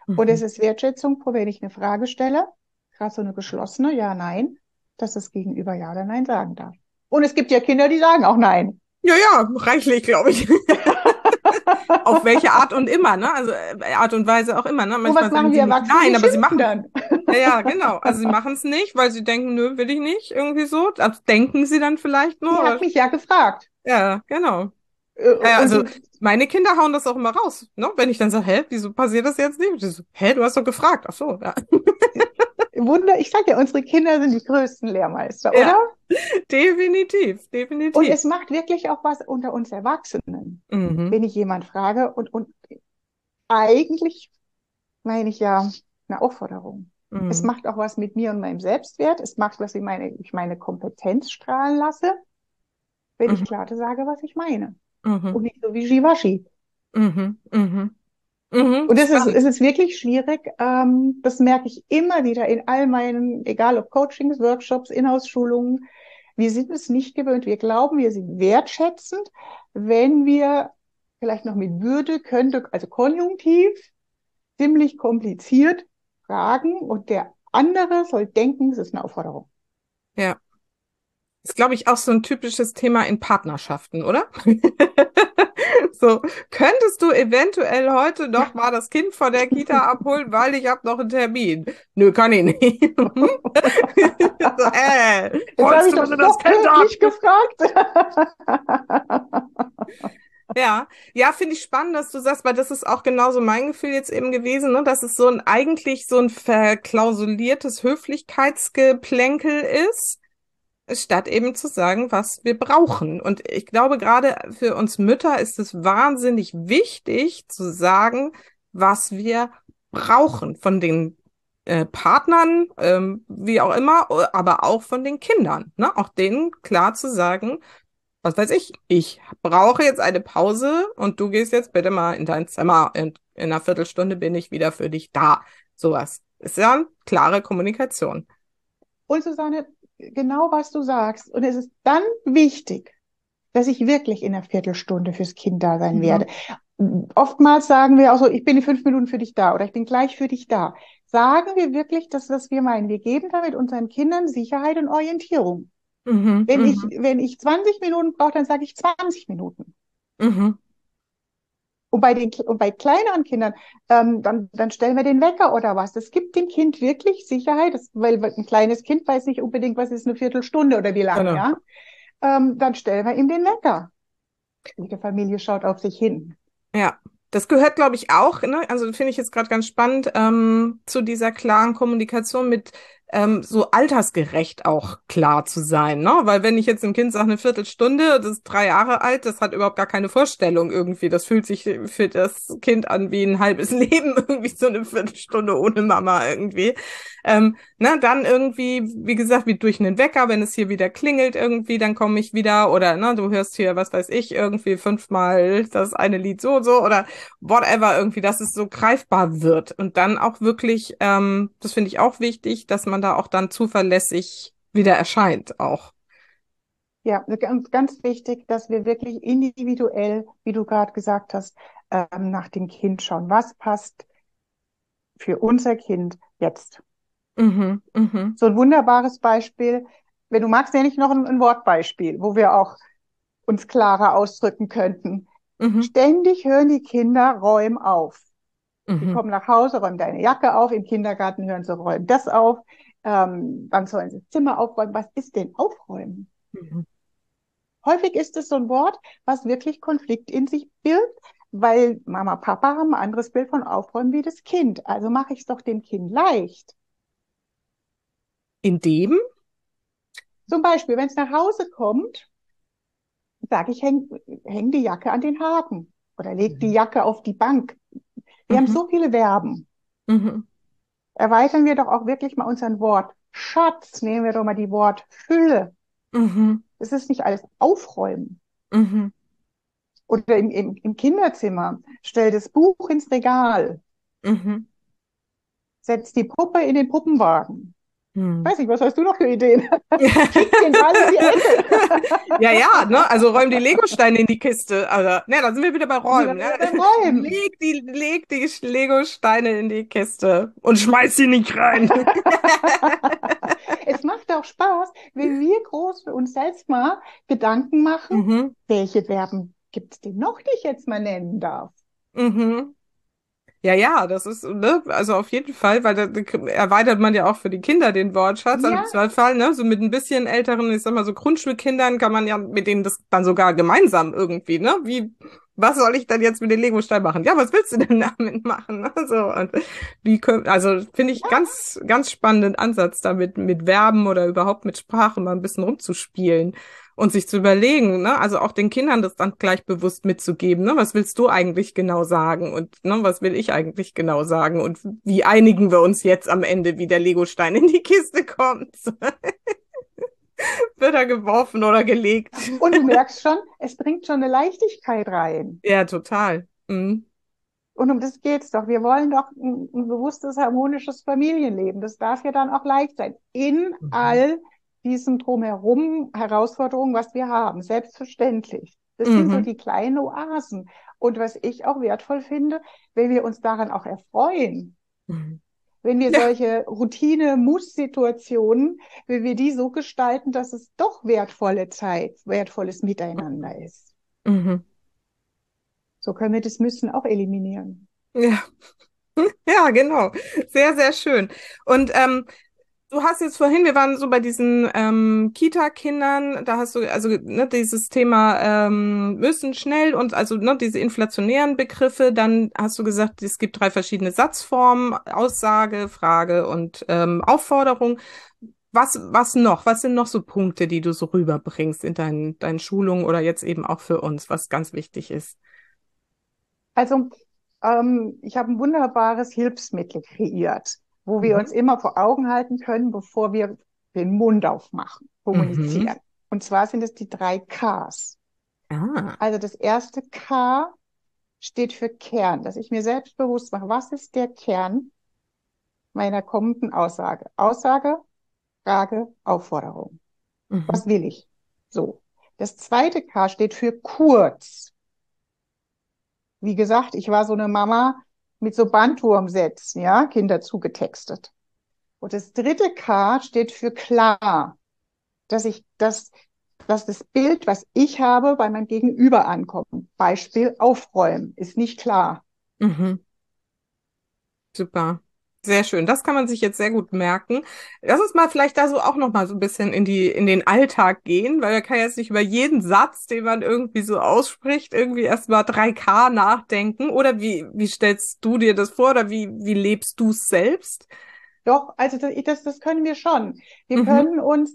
Speaker 2: Und es
Speaker 1: Mhm.
Speaker 2: ist Wertschätzung, pur, wenn ich eine Frage stelle, gerade so eine geschlossene, ja, nein, dass das Gegenüber ja oder nein sagen darf. Und es gibt ja Kinder, die sagen auch nein.
Speaker 1: Ja, ja, reichlich, glaube ich. Auf welche Art und immer, ne? Also äh, Art und Weise auch immer, ne?
Speaker 2: Und was
Speaker 1: Manchmal
Speaker 2: machen
Speaker 1: sagen
Speaker 2: die
Speaker 1: sie nicht
Speaker 2: Erwachsenen? Die
Speaker 1: nein, aber sie
Speaker 2: schimpfen
Speaker 1: machen,
Speaker 2: dann.
Speaker 1: ja, ja, genau. Also sie machen es nicht, weil sie denken, nö, will ich nicht, irgendwie so. Das denken sie dann vielleicht nur,
Speaker 2: Die hat
Speaker 1: oder,
Speaker 2: mich ja gefragt.
Speaker 1: ja, genau.
Speaker 2: Äh,
Speaker 1: Ja, ja,
Speaker 2: Und
Speaker 1: also
Speaker 2: die
Speaker 1: meine Kinder hauen das auch immer raus, ne? Wenn ich dann sage, hä, wieso passiert das jetzt nicht? Und die so, hä, du hast doch gefragt. Ach so, ja.
Speaker 2: Wunder, ich sag ja, unsere Kinder sind die größten Lehrmeister, oder?
Speaker 1: Ja, definitiv,
Speaker 2: Und
Speaker 1: definitiv.
Speaker 2: es macht wirklich auch was unter uns Erwachsenen,
Speaker 1: Mhm,
Speaker 2: wenn ich jemand frage und, und eigentlich meine ich ja eine Aufforderung. Es
Speaker 1: mhm,
Speaker 2: macht auch was mit mir und meinem Selbstwert. Es macht was, ich meine, ich meine Kompetenz strahlen lasse, wenn ich
Speaker 1: mhm,
Speaker 2: klar sage, was ich meine.
Speaker 1: mhm,
Speaker 2: Und nicht so wie Givashi.
Speaker 1: mhm, mhm, mhm.
Speaker 2: Und es ist, es
Speaker 1: Spannend.
Speaker 2: ist wirklich schwierig. Ähm, das merke ich immer wieder in all meinen, egal ob Coachings, Workshops, Inhouse-Schulungen. Wir sind es nicht gewöhnt. Wir glauben, wir sind wertschätzend, wenn wir vielleicht noch mit Würde, könnte, also Konjunktiv, ziemlich kompliziert fragen und der andere soll denken, es ist eine Aufforderung.
Speaker 1: Ja. Ist, glaube ich, auch so ein typisches Thema in Partnerschaften, oder? So, könntest du eventuell heute noch mal das Kind von der Kita abholen, weil ich habe noch einen Termin? Nö, kann ich nicht. So, äh,
Speaker 2: Jetzt habe
Speaker 1: holst
Speaker 2: ich
Speaker 1: du
Speaker 2: doch
Speaker 1: bitte das
Speaker 2: so
Speaker 1: Kind ab?
Speaker 2: höflich gefragt.
Speaker 1: Ja, ja, finde ich spannend, dass du sagst, weil das ist auch genauso mein Gefühl jetzt eben gewesen, ne, dass es so ein eigentlich so ein verklausuliertes Höflichkeitsgeplänkel ist, statt eben zu sagen, was wir brauchen. Und ich glaube, gerade für uns Mütter ist es wahnsinnig wichtig zu sagen, was wir brauchen von den äh, Partnern, ähm, wie auch immer, aber auch von den Kindern, ne? Auch denen klar zu sagen, was weiß ich, ich brauche jetzt eine Pause und du gehst jetzt bitte mal in dein Zimmer. In, in einer Viertelstunde bin ich wieder für dich da. Sowas. Ist ja eine klare Kommunikation.
Speaker 2: Und Susanne, genau was du sagst. Und es ist dann wichtig, dass ich wirklich in einer Viertelstunde fürs Kind da sein werde.
Speaker 1: Mhm.
Speaker 2: Oftmals sagen wir auch so, ich bin in fünf Minuten für dich da oder ich bin gleich für dich da. Sagen wir wirklich das, was wir meinen. Wir geben damit unseren Kindern Sicherheit und Orientierung.
Speaker 1: Mhm,
Speaker 2: Wenn ich,
Speaker 1: mhm,
Speaker 2: wenn ich zwanzig Minuten brauche, dann sage ich zwanzig Minuten.
Speaker 1: mhm.
Speaker 2: Und bei den, und bei kleineren Kindern, ähm, dann, dann stellen wir den Wecker oder was. Das gibt dem Kind wirklich Sicherheit, das, weil ein kleines Kind weiß nicht unbedingt, was ist eine Viertelstunde oder wie lang,
Speaker 1: Genau.
Speaker 2: ja. Ähm, dann stellen wir ihm den Wecker. Jede Familie schaut auf sich hin.
Speaker 1: Ja, das gehört, glaube ich, auch, ne? Also finde ich jetzt gerade ganz spannend, ähm, zu dieser klaren Kommunikation mit ähm, so altersgerecht auch klar zu sein, ne? Weil wenn ich jetzt dem Kind sage, eine Viertelstunde, das ist drei Jahre alt, das hat überhaupt gar keine Vorstellung irgendwie. Das fühlt sich für das Kind an wie ein halbes Leben, irgendwie so eine Viertelstunde ohne Mama irgendwie. Ähm, ne, dann irgendwie, wie gesagt, wie durch einen Wecker, wenn es hier wieder klingelt irgendwie, dann komme ich wieder oder ne, du hörst hier, was weiß ich, irgendwie fünfmal das eine Lied so und so oder whatever irgendwie, dass es so greifbar wird und dann auch wirklich, ähm, das finde ich auch wichtig, dass man da auch dann zuverlässig wieder erscheint auch.
Speaker 2: Ja, ganz, ganz wichtig, dass wir wirklich individuell, wie du gerade gesagt hast, ähm, nach dem Kind schauen. Was passt für unser Kind jetzt?
Speaker 1: Mhm, mhm,
Speaker 2: So ein wunderbares Beispiel. Wenn du magst, nenne ich noch ein, ein Wortbeispiel, wo wir auch uns klarer ausdrücken könnten.
Speaker 1: mhm,
Speaker 2: Ständig hören die Kinder, räum auf. Die
Speaker 1: mhm,
Speaker 2: kommen nach Hause, räumen deine Jacke auf. Im Kindergarten hören sie, räumen das auf. Ähm, dann sollen sie das Zimmer aufräumen. Was ist denn aufräumen?
Speaker 1: mhm.
Speaker 2: Häufig ist es so ein Wort, was wirklich Konflikt in sich birgt, weil Mama, Papa haben ein anderes Bild von Aufräumen wie das Kind. Also mache ich es doch dem Kind leicht.
Speaker 1: In dem?
Speaker 2: Zum Beispiel, wenn es nach Hause kommt, sage ich, häng, häng die Jacke an den Haken oder leg die
Speaker 1: Mhm,
Speaker 2: Jacke auf die Bank. Wir haben
Speaker 1: mhm,
Speaker 2: so viele Verben.
Speaker 1: mhm,
Speaker 2: Erweitern wir doch auch wirklich mal unseren Wort Schatz. Nehmen wir doch mal die Wortfülle.
Speaker 1: mhm,
Speaker 2: Es ist nicht alles aufräumen.
Speaker 1: mhm,
Speaker 2: Oder im, im, im Kinderzimmer. Stell das Buch ins Regal.
Speaker 1: mhm,
Speaker 2: Setz die Puppe in den Puppenwagen.
Speaker 1: Hm.
Speaker 2: Weiß nicht, was hast du noch für Ideen? Kick den Ball in die Ecke.
Speaker 1: Ja, ja, ne? Also räum die Legosteine in die Kiste. Also, ne, da sind wir wieder bei
Speaker 2: Sind wir
Speaker 1: Räumen.
Speaker 2: dann
Speaker 1: Ne?
Speaker 2: wieder beim Räumen.
Speaker 1: Leg die, leg die Legosteine in die Kiste und schmeiß sie nicht rein.
Speaker 2: Es macht auch Spaß, wenn wir groß für uns selbst mal Gedanken machen,
Speaker 1: Mhm,
Speaker 2: welche Verben gibt es denn noch, die ich jetzt mal nennen darf.
Speaker 1: mhm. Ja, ja, das ist, ne, also auf jeden Fall, weil da erweitert man ja auch für die Kinder den Wortschatz. Also
Speaker 2: Ja,
Speaker 1: im Zweifelsfall, ne, so mit ein bisschen älteren, ich sag mal so Grundschulkindern kann man ja mit denen das dann sogar gemeinsam irgendwie, ne? Wie, was soll ich dann jetzt mit den Legosteinen machen? Ja, was willst du denn damit machen? Ne? So, und wie können, also finde ich
Speaker 2: ja,
Speaker 1: ganz, ganz spannenden Ansatz, damit mit Verben oder überhaupt mit Sprache mal ein bisschen rumzuspielen. Und sich zu überlegen, ne, also auch den Kindern das dann gleich bewusst mitzugeben, ne, was willst du eigentlich genau sagen und ne, was will ich eigentlich genau sagen und wie einigen wir uns jetzt am Ende, wie der Legostein in die Kiste kommt? Wird er geworfen oder gelegt?
Speaker 2: und du merkst schon, es bringt schon eine Leichtigkeit rein.
Speaker 1: Ja, total. Mhm.
Speaker 2: Und um das geht's doch. Wir wollen doch ein, ein bewusstes, harmonisches Familienleben. Das darf ja dann auch leicht sein. In
Speaker 1: Mhm.
Speaker 2: all diesen drumherum Herausforderungen, was wir haben. Selbstverständlich. Das sind so
Speaker 1: Mhm.
Speaker 2: die kleinen Oasen. Und was ich auch wertvoll finde, wenn wir uns daran auch erfreuen,
Speaker 1: Mhm.
Speaker 2: wenn wir
Speaker 1: Ja.
Speaker 2: solche Routine-Muss-Situationen, wenn wir die so gestalten, dass es doch wertvolle Zeit, wertvolles Miteinander ist.
Speaker 1: Mhm.
Speaker 2: So können wir das Müssen auch eliminieren.
Speaker 1: Ja. Ja, genau. Sehr, sehr schön. Und ähm, du hast jetzt vorhin, wir waren so bei diesen ähm, Kita-Kindern, da hast du also ne, dieses Thema ähm, müssen schnell und also ne, diese inflationären Begriffe, dann hast du gesagt, es gibt drei verschiedene Satzformen, Aussage, Frage und ähm, Aufforderung. Was, was noch? Was sind noch so Punkte, die du so rüberbringst in deinen, deinen Schulungen oder jetzt eben auch für uns, was ganz wichtig ist?
Speaker 2: Also, ähm, ich habe ein wunderbares Hilfsmittel kreiert, wo wir uns
Speaker 1: Mhm.
Speaker 2: immer vor Augen halten können, bevor wir den Mund aufmachen,
Speaker 1: Mhm.
Speaker 2: kommunizieren. Und zwar sind es die drei Ks.
Speaker 1: Ah.
Speaker 2: Also das erste K steht für Kern, dass ich mir selbst bewusst mache, was ist der Kern meiner kommenden Aussage? Aussage, Frage, Aufforderung.
Speaker 1: Mhm.
Speaker 2: Was will ich? So. Das zweite K steht für kurz. Wie gesagt, ich war so eine Mama mit so Bandwurmsätzen, ja, Kinder zugetextet. Und das dritte K steht für klar, dass ich das, dass das Bild, was ich habe, bei meinem Gegenüber ankommt. Beispiel aufräumen, ist nicht klar.
Speaker 1: Mhm. Super. Sehr schön. Das kann man sich jetzt sehr gut merken. Lass uns mal vielleicht da so auch noch mal so ein bisschen in die, in den Alltag gehen, weil man kann jetzt nicht über jeden Satz, den man irgendwie so ausspricht, irgendwie erstmal drei K nachdenken. Oder wie, wie stellst du dir das vor? Oder wie, wie lebst du es selbst?
Speaker 2: Doch, also das, das, das können wir schon. Wir
Speaker 1: Mhm.
Speaker 2: können uns,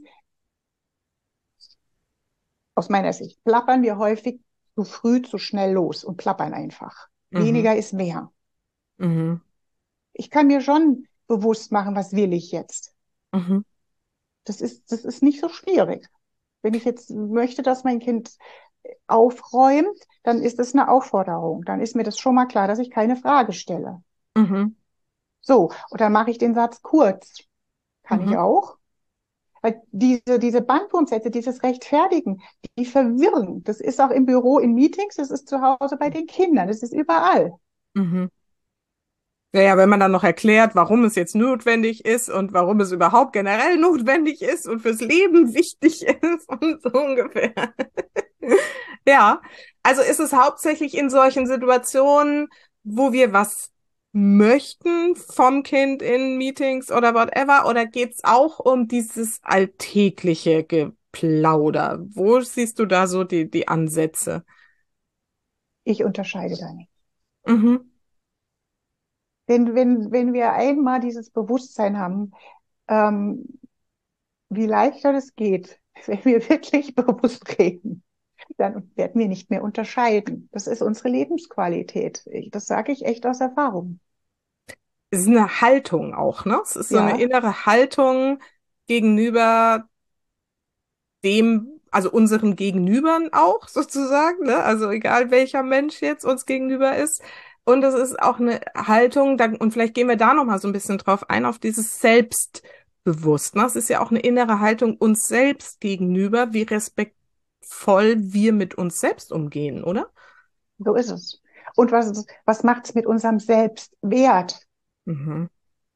Speaker 2: aus meiner Sicht, plappern wir häufig zu früh, zu schnell los und plappern einfach.
Speaker 1: Mhm.
Speaker 2: Weniger ist mehr.
Speaker 1: Mhm.
Speaker 2: Ich kann mir schon bewusst machen, was will ich jetzt.
Speaker 1: Mhm.
Speaker 2: Das ist, das ist nicht so schwierig. Wenn ich jetzt möchte, dass mein Kind aufräumt, dann ist es eine Aufforderung. Dann ist mir das schon mal klar, dass ich keine Frage stelle.
Speaker 1: Mhm.
Speaker 2: So, und dann mache ich den Satz kurz. Kann ich
Speaker 1: Mhm.
Speaker 2: auch. Weil diese, diese Bandwurmsätze, dieses Rechtfertigen, die verwirren. Das ist auch im Büro, in Meetings, das ist zu Hause bei den Kindern, das ist überall.
Speaker 1: Mhm. Ja, ja, wenn man dann noch erklärt, warum es jetzt notwendig ist und warum es überhaupt generell notwendig ist und fürs Leben wichtig ist und so ungefähr. Ja, also ist es hauptsächlich in solchen Situationen, wo wir was möchten vom Kind in Meetings oder whatever, oder geht's auch um dieses alltägliche Geplauder? Wo siehst du da so die, die Ansätze?
Speaker 2: Ich unterscheide da nicht.
Speaker 1: Mhm,
Speaker 2: Denn wenn, wenn wir einmal dieses Bewusstsein haben, ähm, wie leichter das geht, wenn wir wirklich bewusst reden, dann werden wir nicht mehr unterscheiden. Das ist unsere Lebensqualität. Ich, das sage ich echt aus Erfahrung.
Speaker 1: es ist eine Haltung auch, ne? Es ist so eine
Speaker 2: Ja,
Speaker 1: innere Haltung gegenüber dem, also unseren Gegenübern auch sozusagen, ne? Also egal welcher Mensch jetzt uns gegenüber ist. Und es ist auch eine Haltung, da, und vielleicht gehen wir da noch mal so ein bisschen drauf ein, auf dieses Selbstbewusstsein. selbstbewusst. Ne? Es ist ja auch eine innere Haltung uns selbst gegenüber, wie respektvoll wir mit uns selbst umgehen, oder?
Speaker 2: So ist es. Und was, was macht es mit unserem Selbstwert
Speaker 1: Mhm.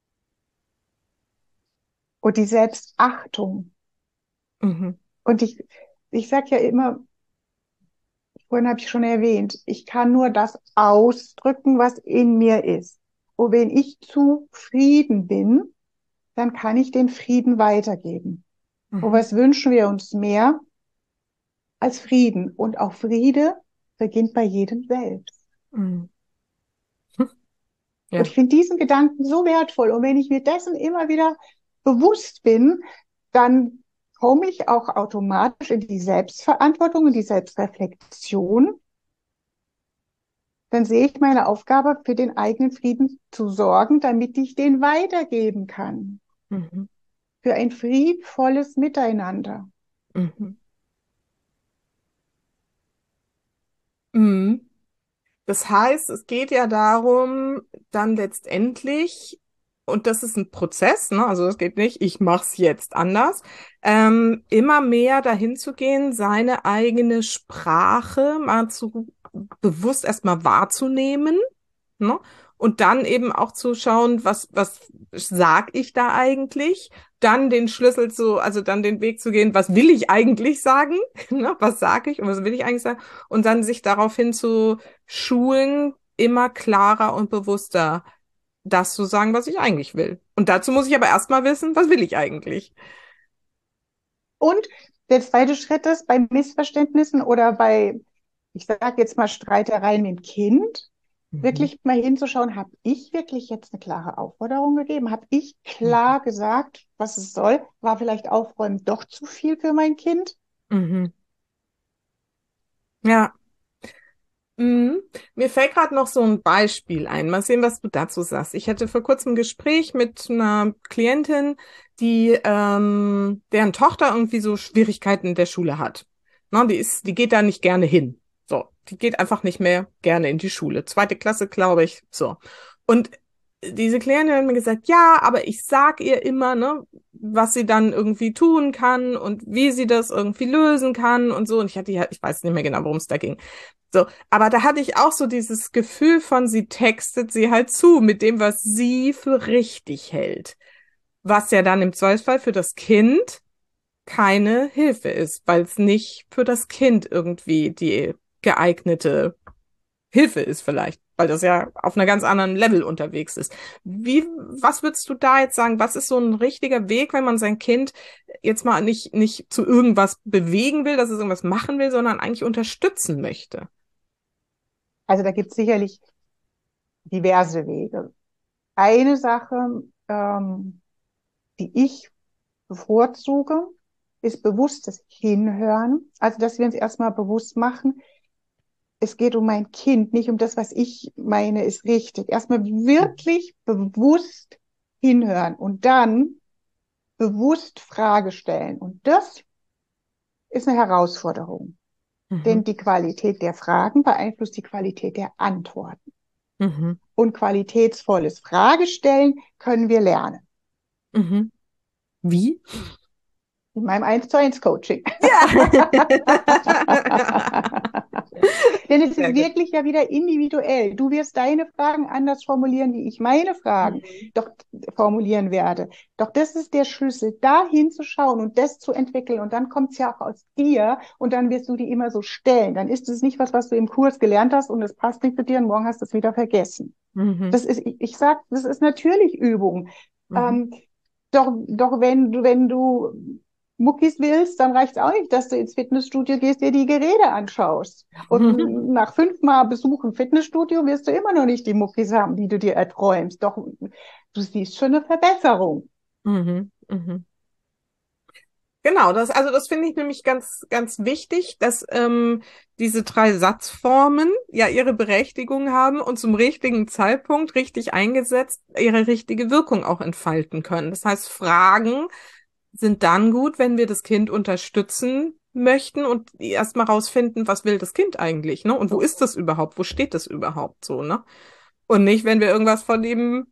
Speaker 2: und die Selbstachtung?
Speaker 1: Mhm.
Speaker 2: Und ich, ich sage ja immer, vorhin habe ich schon erwähnt, ich kann nur das ausdrücken, was in mir ist. Und wenn ich zufrieden bin, dann kann ich den Frieden weitergeben. Und
Speaker 1: Mhm.
Speaker 2: was wünschen wir uns mehr als Frieden? Und auch Friede beginnt bei jedem selbst.
Speaker 1: Mhm.
Speaker 2: Und
Speaker 1: Ja.
Speaker 2: ich finde diesen Gedanken so wertvoll. Und wenn ich mir dessen immer wieder bewusst bin, dann komme ich auch automatisch in die Selbstverantwortung, in die Selbstreflexion. Dann sehe ich meine Aufgabe, für den eigenen Frieden zu sorgen, damit ich den weitergeben kann.
Speaker 1: Mhm.
Speaker 2: Für ein friedvolles Miteinander.
Speaker 1: Mhm. Mhm. Das heißt, es geht ja darum, dann letztendlich, und das ist ein Prozess, ne? Also es geht nicht, ich mach's jetzt anders, ähm, immer mehr dahin zu gehen, seine eigene Sprache mal zu bewusst erstmal wahrzunehmen, ne? Und dann eben auch zu schauen, was, was sag ich da eigentlich? Dann den Schlüssel zu, also dann den Weg zu gehen, was will ich eigentlich sagen? Ne? Was sage ich und was will ich eigentlich sagen? Und dann sich daraufhin zu schulen, immer klarer und bewusster das zu sagen, was ich eigentlich will. Und dazu muss ich aber erstmal wissen, was will ich eigentlich?
Speaker 2: Und der zweite Schritt ist bei Missverständnissen oder bei, ich sage jetzt mal, Streitereien mit dem Kind,
Speaker 1: Mhm.
Speaker 2: wirklich mal hinzuschauen, habe ich wirklich jetzt eine klare Aufforderung gegeben? Habe ich
Speaker 1: Mhm.
Speaker 2: klar gesagt, was es soll? War vielleicht Aufräumen doch zu viel für mein Kind?
Speaker 1: Mhm. Ja. Mhm. Mir fällt gerade noch so ein Beispiel ein. Mal sehen, was du dazu sagst. Ich hatte vor kurzem ein Gespräch mit einer Klientin, die ähm, deren Tochter irgendwie so Schwierigkeiten in der Schule hat. Na, die ist, die geht da nicht gerne hin. So, die geht einfach nicht mehr gerne in die Schule. Zweite Klasse, glaube ich. So. Und diese Klientin hat mir gesagt, ja, aber ich sag ihr immer, ne, was sie dann irgendwie tun kann und wie sie das irgendwie lösen kann und so. Und ich hatte ja, ich weiß nicht mehr genau, worum es da ging. So, aber da hatte ich auch so dieses Gefühl von, sie textet sie halt zu mit dem, was sie für richtig hält. Was ja dann im Zweifelsfall für das Kind keine Hilfe ist, weil es nicht für das Kind irgendwie die geeignete Hilfe ist vielleicht, weil das ja auf einer ganz anderen Level unterwegs ist. Wie, was würdest du da jetzt sagen? Was ist so ein richtiger Weg, wenn man sein Kind jetzt mal nicht, nicht zu irgendwas bewegen will, dass es irgendwas machen will, sondern eigentlich unterstützen möchte?
Speaker 2: Also da gibt es sicherlich diverse Wege. Eine Sache, ähm, die ich bevorzuge, ist bewusstes Hinhören. Also, dass wir uns erstmal bewusst machen, es geht um mein Kind, nicht um das, was ich meine, ist richtig. Erstmal wirklich bewusst hinhören und dann bewusst Frage stellen. Und das ist eine Herausforderung, denn
Speaker 1: Mhm.
Speaker 2: die Qualität der Fragen beeinflusst die Qualität der Antworten.
Speaker 1: Mhm.
Speaker 2: Und qualitätsvolles Fragestellen können wir lernen.
Speaker 1: Mhm. Wie?
Speaker 2: In meinem eins zu eins Coaching.
Speaker 1: Ja.
Speaker 2: Denn es
Speaker 1: Sehr
Speaker 2: ist
Speaker 1: gut.
Speaker 2: wirklich ja wieder individuell. Du wirst deine Fragen anders formulieren, wie ich meine Fragen
Speaker 1: Mhm.
Speaker 2: doch formulieren werde. Doch das ist der Schlüssel, da hinzuschauen und das zu entwickeln. Und dann kommt es ja auch aus dir und dann wirst du die immer so stellen. Dann ist es nicht was, was du im Kurs gelernt hast und es passt nicht zu dir und morgen hast du es wieder vergessen.
Speaker 1: Mhm.
Speaker 2: Das ist, ich, ich sag, das ist natürlich Übung.
Speaker 1: Mhm.
Speaker 2: Ähm, doch, doch wenn du, wenn du Muckis willst, dann reicht es auch nicht, dass du ins Fitnessstudio gehst, dir die Geräte anschaust. Und nach fünfmal Besuch im Fitnessstudio wirst du immer noch nicht die Muckis haben, die du dir erträumst. Doch du siehst schon eine Verbesserung.
Speaker 1: Mhm. Mhm. Genau, das, also das finde ich nämlich ganz, ganz wichtig, dass ähm, diese drei Satzformen ja ihre Berechtigung haben und zum richtigen Zeitpunkt richtig eingesetzt ihre richtige Wirkung auch entfalten können. Das heißt, Fragen sind dann gut, wenn wir das Kind unterstützen möchten und erstmal rausfinden, was will das Kind eigentlich, ne? Und wo
Speaker 2: So.
Speaker 1: ist das überhaupt? Wo steht das überhaupt so, ne? Und nicht, wenn wir irgendwas von ihm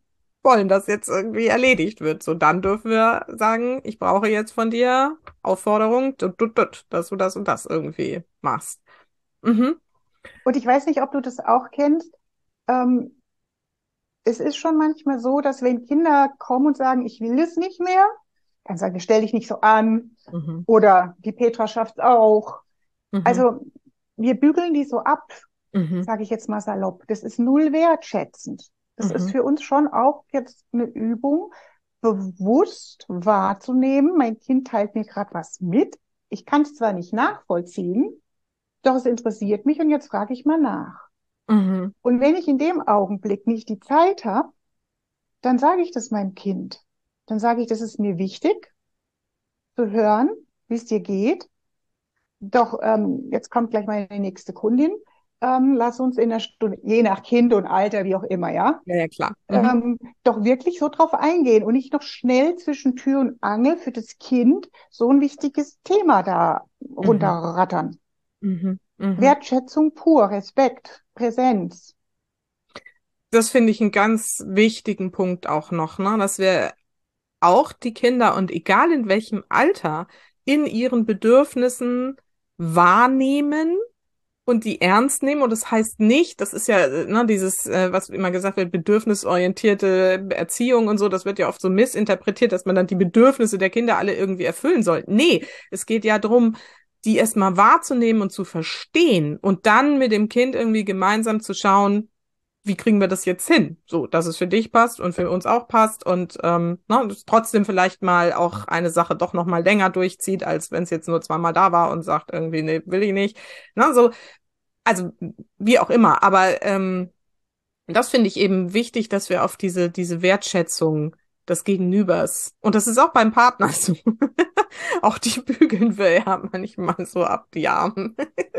Speaker 1: wollen, dass jetzt irgendwie erledigt wird. So, dann dürfen wir sagen, ich brauche jetzt von dir Aufforderung, tut, tut, tut, dass du das und das irgendwie machst. Mhm.
Speaker 2: Und ich weiß nicht, ob du das auch kennst. Ähm, es ist schon manchmal so, dass wenn Kinder kommen und sagen, ich will es nicht mehr, dann sagen wir, stell dich nicht so an.
Speaker 1: Mhm.
Speaker 2: Oder die Petra schafft's auch.
Speaker 1: Mhm.
Speaker 2: Also wir bügeln die so ab,
Speaker 1: Mhm.
Speaker 2: sage ich jetzt mal salopp. Das ist null wertschätzend. Das ist
Speaker 1: Mhm.
Speaker 2: für uns schon auch jetzt eine Übung, bewusst wahrzunehmen, mein Kind teilt mir gerade was mit. Ich kann es zwar nicht nachvollziehen, doch es interessiert mich und jetzt frage ich mal nach.
Speaker 1: Mhm.
Speaker 2: Und wenn ich in dem Augenblick nicht die Zeit habe, dann sage ich das meinem Kind. Dann sage ich, das ist mir wichtig zu hören, wie es dir geht. Doch ähm, jetzt kommt gleich meine nächste Kundin. Ähm, lass uns in der Stunde, je nach Kind und Alter, wie auch immer, ja,
Speaker 1: Ja, ja, klar. Mhm.
Speaker 2: ähm, doch wirklich so drauf eingehen und nicht noch schnell zwischen Tür und Angel für das Kind so ein wichtiges Thema da
Speaker 1: Mhm.
Speaker 2: runterrattern.
Speaker 1: Mhm. Mhm.
Speaker 2: Wertschätzung pur, Respekt, Präsenz.
Speaker 1: Das finde ich einen ganz wichtigen Punkt auch noch, ne, dass wir auch die Kinder und egal in welchem Alter in ihren Bedürfnissen wahrnehmen und die ernst nehmen. Und das heißt nicht, das ist ja, äh, ne, dieses, äh, was immer gesagt wird, bedürfnisorientierte Erziehung und so, das wird ja oft so missinterpretiert, dass man dann die Bedürfnisse der Kinder alle irgendwie erfüllen soll. Nee, es geht ja darum, die erstmal wahrzunehmen und zu verstehen und dann mit dem Kind irgendwie gemeinsam zu schauen, wie kriegen wir das jetzt hin? So, dass es für dich passt und für uns auch passt und ähm, ne, das trotzdem vielleicht mal auch eine Sache doch noch mal länger durchzieht, als wenn es jetzt nur zweimal da war und sagt irgendwie, nee, will ich nicht. Ne, so, also wie auch immer, aber ähm, das finde ich eben wichtig, dass wir auf diese, diese Wertschätzung des Gegenübers, und das ist auch beim Partner so, auch die bügeln wir ja manchmal so ab die Arme.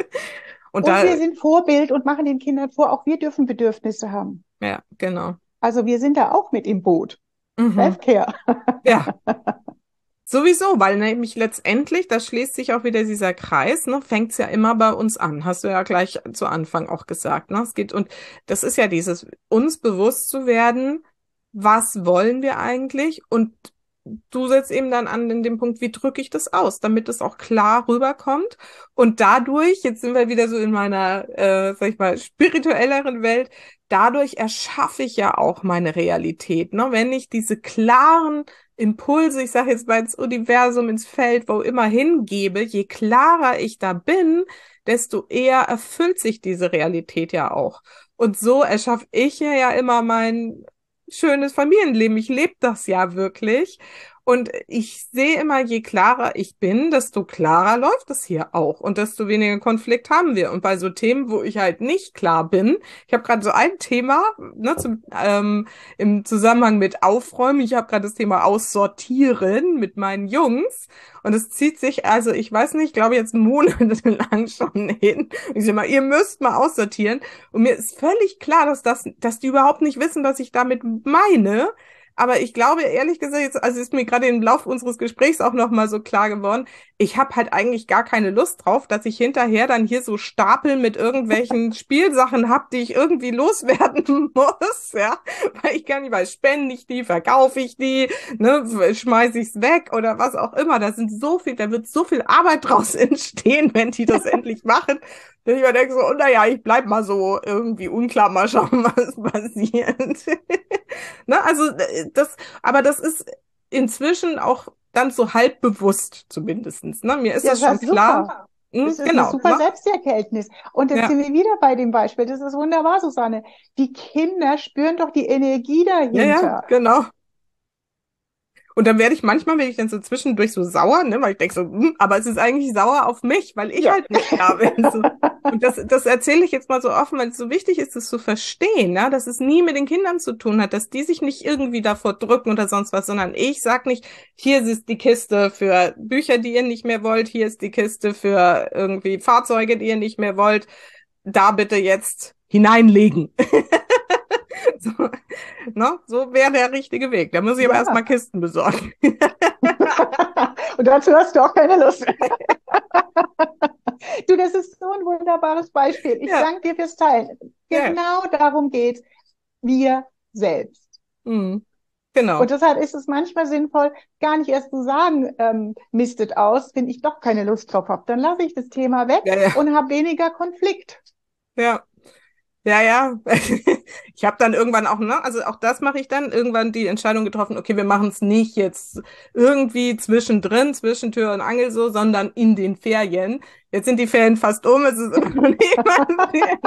Speaker 1: Und
Speaker 2: Und
Speaker 1: da,
Speaker 2: wir sind Vorbild und machen den Kindern vor, auch wir dürfen Bedürfnisse haben.
Speaker 1: ja, genau.
Speaker 2: Also wir sind da auch mit im Boot.
Speaker 1: Mhm.
Speaker 2: Selfcare.
Speaker 1: Ja, sowieso, weil nämlich letztendlich, da schließt sich auch wieder dieser Kreis, ne, fängt's ja immer bei uns an, hast du ja gleich zu Anfang auch gesagt, ne? Es geht, und das ist ja dieses, uns bewusst zu werden, was wollen wir eigentlich? Und du setzt eben dann an in dem Punkt, wie drücke ich das aus, damit es auch klar rüberkommt. Und dadurch, jetzt sind wir wieder so in meiner, äh, sag ich mal, spirituelleren Welt, dadurch erschaffe ich ja auch meine Realität, ne? Wenn ich diese klaren Impulse, ich sage jetzt mal ins Universum, ins Feld, wo immer hingebe, je klarer ich da bin, desto eher erfüllt sich diese Realität ja auch. Und so erschaffe ich ja, ja immer mein schönes Familienleben. Ich lebe das ja wirklich. Und ich sehe immer, je klarer ich bin, desto klarer läuft es hier auch und desto weniger Konflikt haben wir. Und bei so Themen, wo ich halt nicht klar bin, ich habe gerade so ein Thema, ne, zum, ähm, im Zusammenhang mit Aufräumen. Ich habe gerade das Thema Aussortieren mit meinen Jungs. Und es zieht sich, also ich weiß nicht, ich glaube jetzt monatelang schon hin. Ich sage mal, ihr müsst mal aussortieren. Und mir ist völlig klar, dass das, dass die überhaupt nicht wissen, was ich damit meine. Aber ich glaube, ehrlich gesagt, jetzt, also ist mir gerade im Laufe unseres Gesprächs auch nochmal so klar geworden, ich habe halt eigentlich gar keine Lust drauf, dass ich hinterher dann hier so Stapel mit irgendwelchen Spielsachen hab, die ich irgendwie loswerden muss, ja. Weil ich gar nicht weiß, spende ich die, verkaufe ich die, ne, schmeiße ich's weg oder was auch immer. Da sind so viel, da wird so viel Arbeit draus entstehen, wenn die das endlich machen. Dass ich mir denke so, oh, naja, ich bleib mal so irgendwie unklar, mal schauen, was passiert. Ne, also äh, das, aber das ist inzwischen auch dann so halb bewusst zumindestens. Ne? Mir ist
Speaker 2: Ja,
Speaker 1: das
Speaker 2: das
Speaker 1: schon
Speaker 2: ist
Speaker 1: klar.
Speaker 2: super.
Speaker 1: Hm,
Speaker 2: Das ist eine
Speaker 1: genau.
Speaker 2: super
Speaker 1: Ne?
Speaker 2: Selbsterkenntnis. Und jetzt
Speaker 1: Ja,
Speaker 2: sind wir wieder bei dem Beispiel. Das ist wunderbar, Susanne. Die Kinder spüren doch die Energie
Speaker 1: ja, ja,
Speaker 2: dahinter.
Speaker 1: genau. Und dann werde ich manchmal, werde ich dann so zwischendurch so sauer, ne, weil ich denke so, hm, aber es ist eigentlich sauer auf mich, weil ich
Speaker 2: Ja.
Speaker 1: halt nicht da bin. So. Und das, das erzähle ich jetzt mal so offen, weil es so wichtig ist, das zu verstehen, ja, dass es nie mit den Kindern zu tun hat, dass die sich nicht irgendwie davor drücken oder sonst was, sondern ich sag nicht, hier ist die Kiste für Bücher, die ihr nicht mehr wollt, hier ist die Kiste für irgendwie Fahrzeuge, die ihr nicht mehr wollt, da bitte jetzt hineinlegen. So, ne? So wäre der richtige Weg. Da muss ich aber erstmal
Speaker 2: Ja.
Speaker 1: Kisten besorgen.
Speaker 2: Und dazu hast du auch keine Lust. Du, das ist so ein wunderbares Beispiel. Ich
Speaker 1: Ja,
Speaker 2: danke dir fürs Teilen.
Speaker 1: ja.
Speaker 2: Genau darum geht's. Wir selbst.
Speaker 1: Hm. Genau.
Speaker 2: Und deshalb ist es manchmal sinnvoll, gar nicht erst zu sagen, ähm, mistet aus, wenn ich doch keine Lust drauf habe. Dann lasse ich das Thema weg
Speaker 1: Ja, ja,
Speaker 2: und habe weniger Konflikt.
Speaker 1: ja. Ja, ja. Ich habe dann irgendwann auch, ne, also auch das mache ich dann, irgendwann die Entscheidung getroffen, okay, wir machen es nicht jetzt irgendwie zwischendrin, zwischen Tür und Angel so, sondern in den Ferien. Jetzt sind die Ferien fast um, es ist immer noch nicht passiert.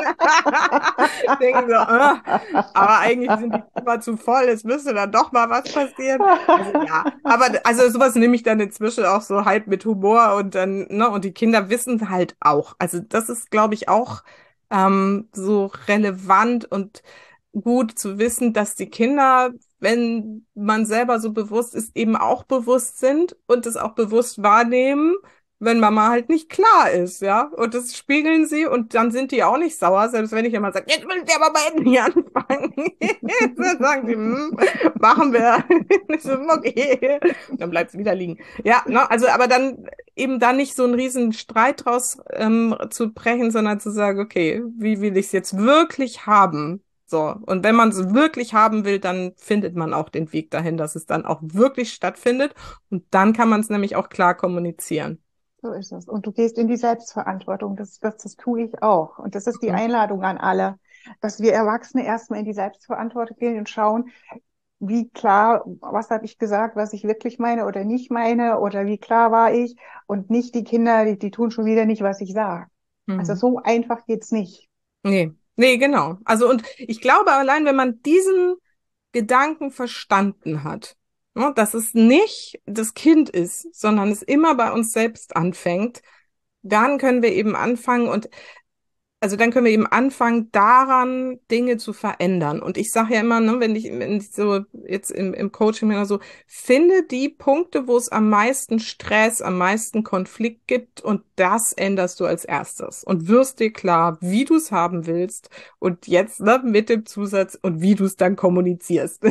Speaker 1: Denken so, ah, aber eigentlich sind die immer zu voll, es müsste dann doch mal was passieren. Also ja, aber also sowas nehme ich dann inzwischen auch so halb mit Humor und dann, ne, und die Kinder wissen halt auch. Also das ist, glaube ich, auch ähm, so relevant und gut zu wissen, dass die Kinder, wenn man selber so bewusst ist, eben auch bewusst sind und es auch bewusst wahrnehmen, wenn Mama halt nicht klar ist, ja. Und das spiegeln sie und dann sind die auch nicht sauer, selbst wenn ich immer sage, jetzt will der aber bei endlich anfangen. Dann sagen sie, hm, machen wir. Ich so, okay. Dann bleibt es wieder liegen. Ja, ne, also aber dann eben da nicht so einen riesen Streit draus ähm, zu brechen, sondern zu sagen, okay, wie will ich es jetzt wirklich haben? So, und wenn man es wirklich haben will, dann findet man auch den Weg dahin, dass es dann auch wirklich stattfindet. Und dann kann man es nämlich auch klar kommunizieren.
Speaker 2: So ist es. Und du gehst in die Selbstverantwortung. Das, das, das tue ich auch. Und das ist die
Speaker 1: Mhm.
Speaker 2: Einladung an alle, dass wir Erwachsene erstmal in die Selbstverantwortung gehen und schauen, wie klar, was habe ich gesagt, was ich wirklich meine oder nicht meine oder wie klar war ich und nicht die Kinder, die, die tun schon wieder nicht, was ich sage. Also
Speaker 1: Mhm.
Speaker 2: so einfach geht's nicht.
Speaker 1: Nee, nee, genau. Also, und ich glaube, allein wenn man diesen Gedanken verstanden hat, ne, dass es nicht das Kind ist, sondern es immer bei uns selbst anfängt, dann können wir eben anfangen und also dann können wir eben anfangen, daran Dinge zu verändern. Und ich sage ja immer, ne, wenn ich, wenn ich so jetzt im, im Coaching oder so, finde die Punkte, wo es am meisten Stress, am meisten Konflikt gibt und das änderst du als erstes und wirst dir klar, wie du es haben willst und jetzt ne, mit dem Zusatz und wie du es dann kommunizierst.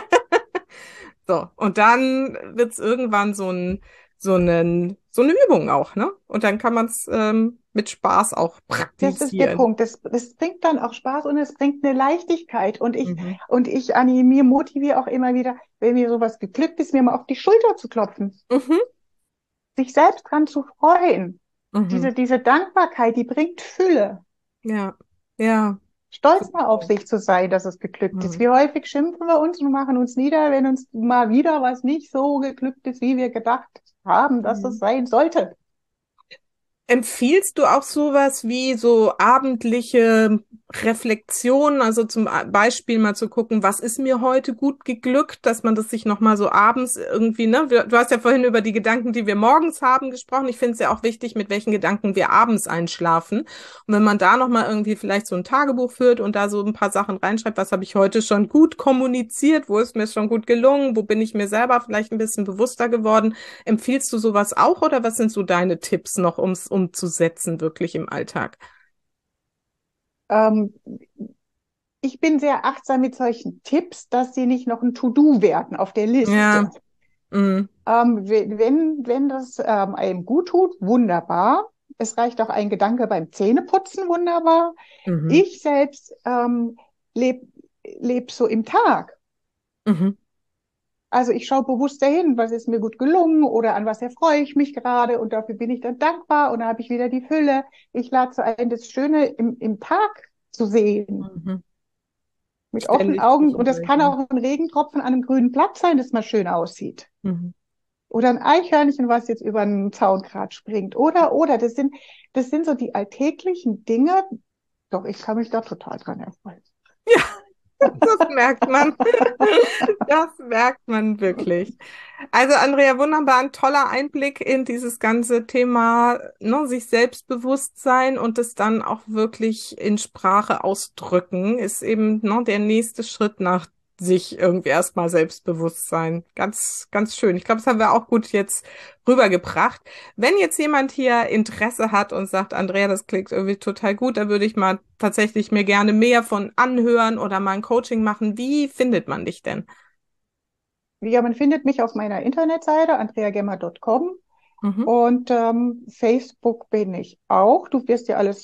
Speaker 1: So, und dann wird es irgendwann so ein, so einen, so eine Übung auch, ne? Und dann kann man es ähm, mit Spaß auch
Speaker 2: Das ist der
Speaker 1: praktizieren.
Speaker 2: Punkt. Das, das bringt dann auch Spaß und es bringt eine Leichtigkeit. Und ich,
Speaker 1: Mhm.
Speaker 2: und ich animiere, motiviere auch immer wieder, wenn mir sowas geglückt ist, mir mal auf die Schulter zu klopfen,
Speaker 1: Mhm.
Speaker 2: sich selbst dran zu freuen.
Speaker 1: Mhm.
Speaker 2: Diese, diese Dankbarkeit, die bringt Fülle.
Speaker 1: Ja, ja.
Speaker 2: Stolz mal auf sich zu sein, dass es geglückt ist.
Speaker 1: Mhm.
Speaker 2: Wie häufig schimpfen wir uns und machen uns nieder, wenn uns mal wieder was nicht so geglückt ist, wie wir gedacht haben, dass es
Speaker 1: Mhm.
Speaker 2: sein sollte.
Speaker 1: Empfiehlst du auch sowas wie so abendliche Reflexionen, also zum Beispiel mal zu gucken, was ist mir heute gut geglückt, dass man das sich nochmal so abends irgendwie, ne? Du du hast ja vorhin über die Gedanken, die wir morgens haben, gesprochen. Ich finde es ja auch wichtig, mit welchen Gedanken wir abends einschlafen. Und wenn man da nochmal irgendwie vielleicht so ein Tagebuch führt und da so ein paar Sachen reinschreibt, was habe ich heute schon gut kommuniziert, wo ist mir schon gut gelungen, wo bin ich mir selber vielleicht ein bisschen bewusster geworden. Empfiehlst du sowas auch oder was sind so deine Tipps noch, um es umzusetzen, wirklich im Alltag?
Speaker 2: Ähm, ich bin sehr achtsam mit solchen Tipps, dass sie nicht noch ein To-Do werden auf der Liste.
Speaker 1: Ja, mm,
Speaker 2: Ähm, wenn, wenn das ähm, einem gut tut, wunderbar. Es reicht auch ein Gedanke beim Zähneputzen, wunderbar.
Speaker 1: mhm,
Speaker 2: Ich selbst ähm, lebe leb so im Tag.
Speaker 1: mhm,
Speaker 2: Also ich schaue bewusst dahin, was ist mir gut gelungen oder an was erfreue ich mich gerade und dafür bin ich dann dankbar und dann habe ich wieder die Fülle. Ich lade so ein, das Schöne im, im Tag zu sehen,
Speaker 1: mhm.
Speaker 2: mit offenen
Speaker 1: Ständig
Speaker 2: Augen. Und das kann
Speaker 1: zwischendurch.
Speaker 2: auch ein Regentropfen an einem grünen Blatt sein, das mal schön aussieht.
Speaker 1: Mhm.
Speaker 2: Oder ein Eichhörnchen, was jetzt über einen Zaun gerade springt. Oder, oder, das sind, das sind so die alltäglichen Dinge. Doch, ich kann mich da total dran erfreuen.
Speaker 1: Ja, das merkt man. Das merkt man wirklich. Also, Andrea, wunderbar, ein toller Einblick in dieses ganze Thema, ne, sich selbstbewusst sein und es dann auch wirklich in Sprache ausdrücken, ist eben, ne, der nächste Schritt nach sich irgendwie erstmal selbstbewusst sein. Ganz, ganz schön. Ich glaube, das haben wir auch gut jetzt rübergebracht. Wenn jetzt jemand hier Interesse hat und sagt, Andrea, das klingt irgendwie total gut, da würde ich mal tatsächlich mir gerne mehr von anhören oder mal ein Coaching machen. Wie findet man dich denn?
Speaker 2: Ja, man findet mich auf meiner Internetseite andrea gemmer Punkt com
Speaker 1: Mhm.
Speaker 2: und ähm, Facebook bin ich auch. Du wirst ja alles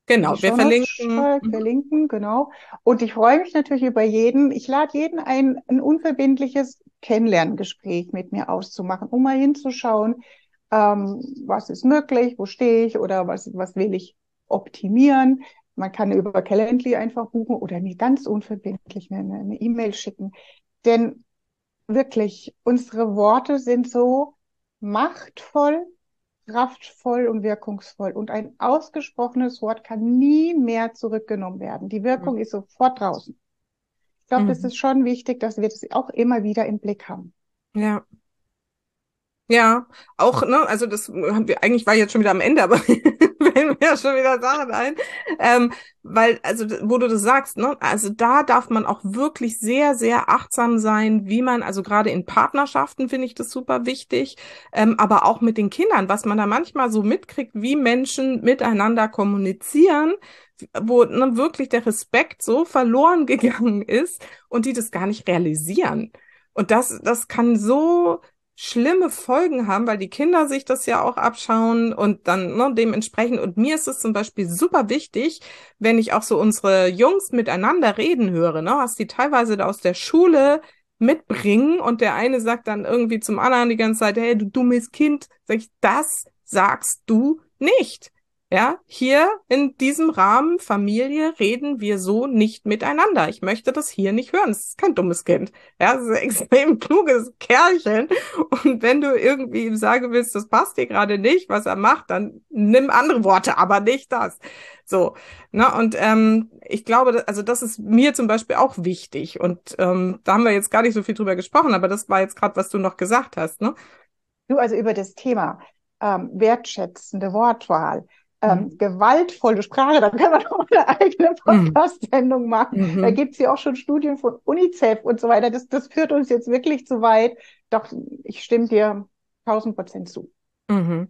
Speaker 1: Genau,
Speaker 2: die
Speaker 1: wir
Speaker 2: Shownotes
Speaker 1: verlinken.
Speaker 2: schreibt,
Speaker 1: Mhm.
Speaker 2: verlinken, genau. Und ich freue mich natürlich über jeden. Ich lade jeden ein, ein unverbindliches Kennenlerngespräch mit mir auszumachen, um mal hinzuschauen, ähm, was ist möglich, wo stehe ich oder was, was will ich optimieren. Man kann über Calendly einfach buchen oder mir ganz unverbindlich eine eine E-Mail schicken. Denn wirklich, unsere Worte sind so machtvoll, kraftvoll und wirkungsvoll. Und ein ausgesprochenes Wort kann nie mehr zurückgenommen werden. Die Wirkung ist sofort draußen. Ich glaube, das
Speaker 1: Mhm.
Speaker 2: ist schon wichtig, dass wir das auch immer wieder im Blick haben.
Speaker 1: Ja. Ja, auch, ne, also das haben wir, eigentlich war ich jetzt schon wieder am Ende, aber fällen mir ja schon wieder Sachen ein. Ähm, weil, also, wo du das sagst, ne, also da darf man auch wirklich sehr, sehr achtsam sein, wie man, also gerade in Partnerschaften finde ich das super wichtig, ähm, aber auch mit den Kindern, was man da manchmal so mitkriegt, wie Menschen miteinander kommunizieren, wo, ne, wirklich der Respekt so verloren gegangen ist und die das gar nicht realisieren. Und das, das kann so schlimme Folgen haben, weil die Kinder sich das ja auch abschauen und dann ne, dementsprechend. Und mir ist es zum Beispiel super wichtig, wenn ich auch so unsere Jungs miteinander reden höre, ne, was die teilweise da aus der Schule mitbringen und der eine sagt dann irgendwie zum anderen die ganze Zeit, hey, du dummes Kind, sag ich, das sagst du nicht. Ja, hier in diesem Rahmen Familie reden wir so nicht miteinander. Ich möchte das hier nicht hören. Es ist kein dummes Kind. Ja, es ist ein extrem kluges Kerlchen. Und wenn du irgendwie ihm sagen willst, das passt dir gerade nicht, was er macht, dann nimm andere Worte, aber nicht das. So, ne? Und ähm, ich glaube, also das ist mir zum Beispiel auch wichtig. Und ähm, da haben wir jetzt gar nicht so viel drüber gesprochen, aber das war jetzt gerade, was du noch gesagt hast, ne?
Speaker 2: Du, also über das Thema ähm, wertschätzende Wortwahl, ähm,
Speaker 1: Mhm.
Speaker 2: gewaltvolle Sprache, da können wir noch mal eine eigene
Speaker 1: Mhm.
Speaker 2: Podcast-Sendung machen. Da
Speaker 1: Mhm.
Speaker 2: gibt es ja auch schon Studien von UNICEF und so weiter. Das, das führt uns jetzt wirklich zu weit. Doch ich stimme dir tausend Prozent zu.
Speaker 1: Mhm.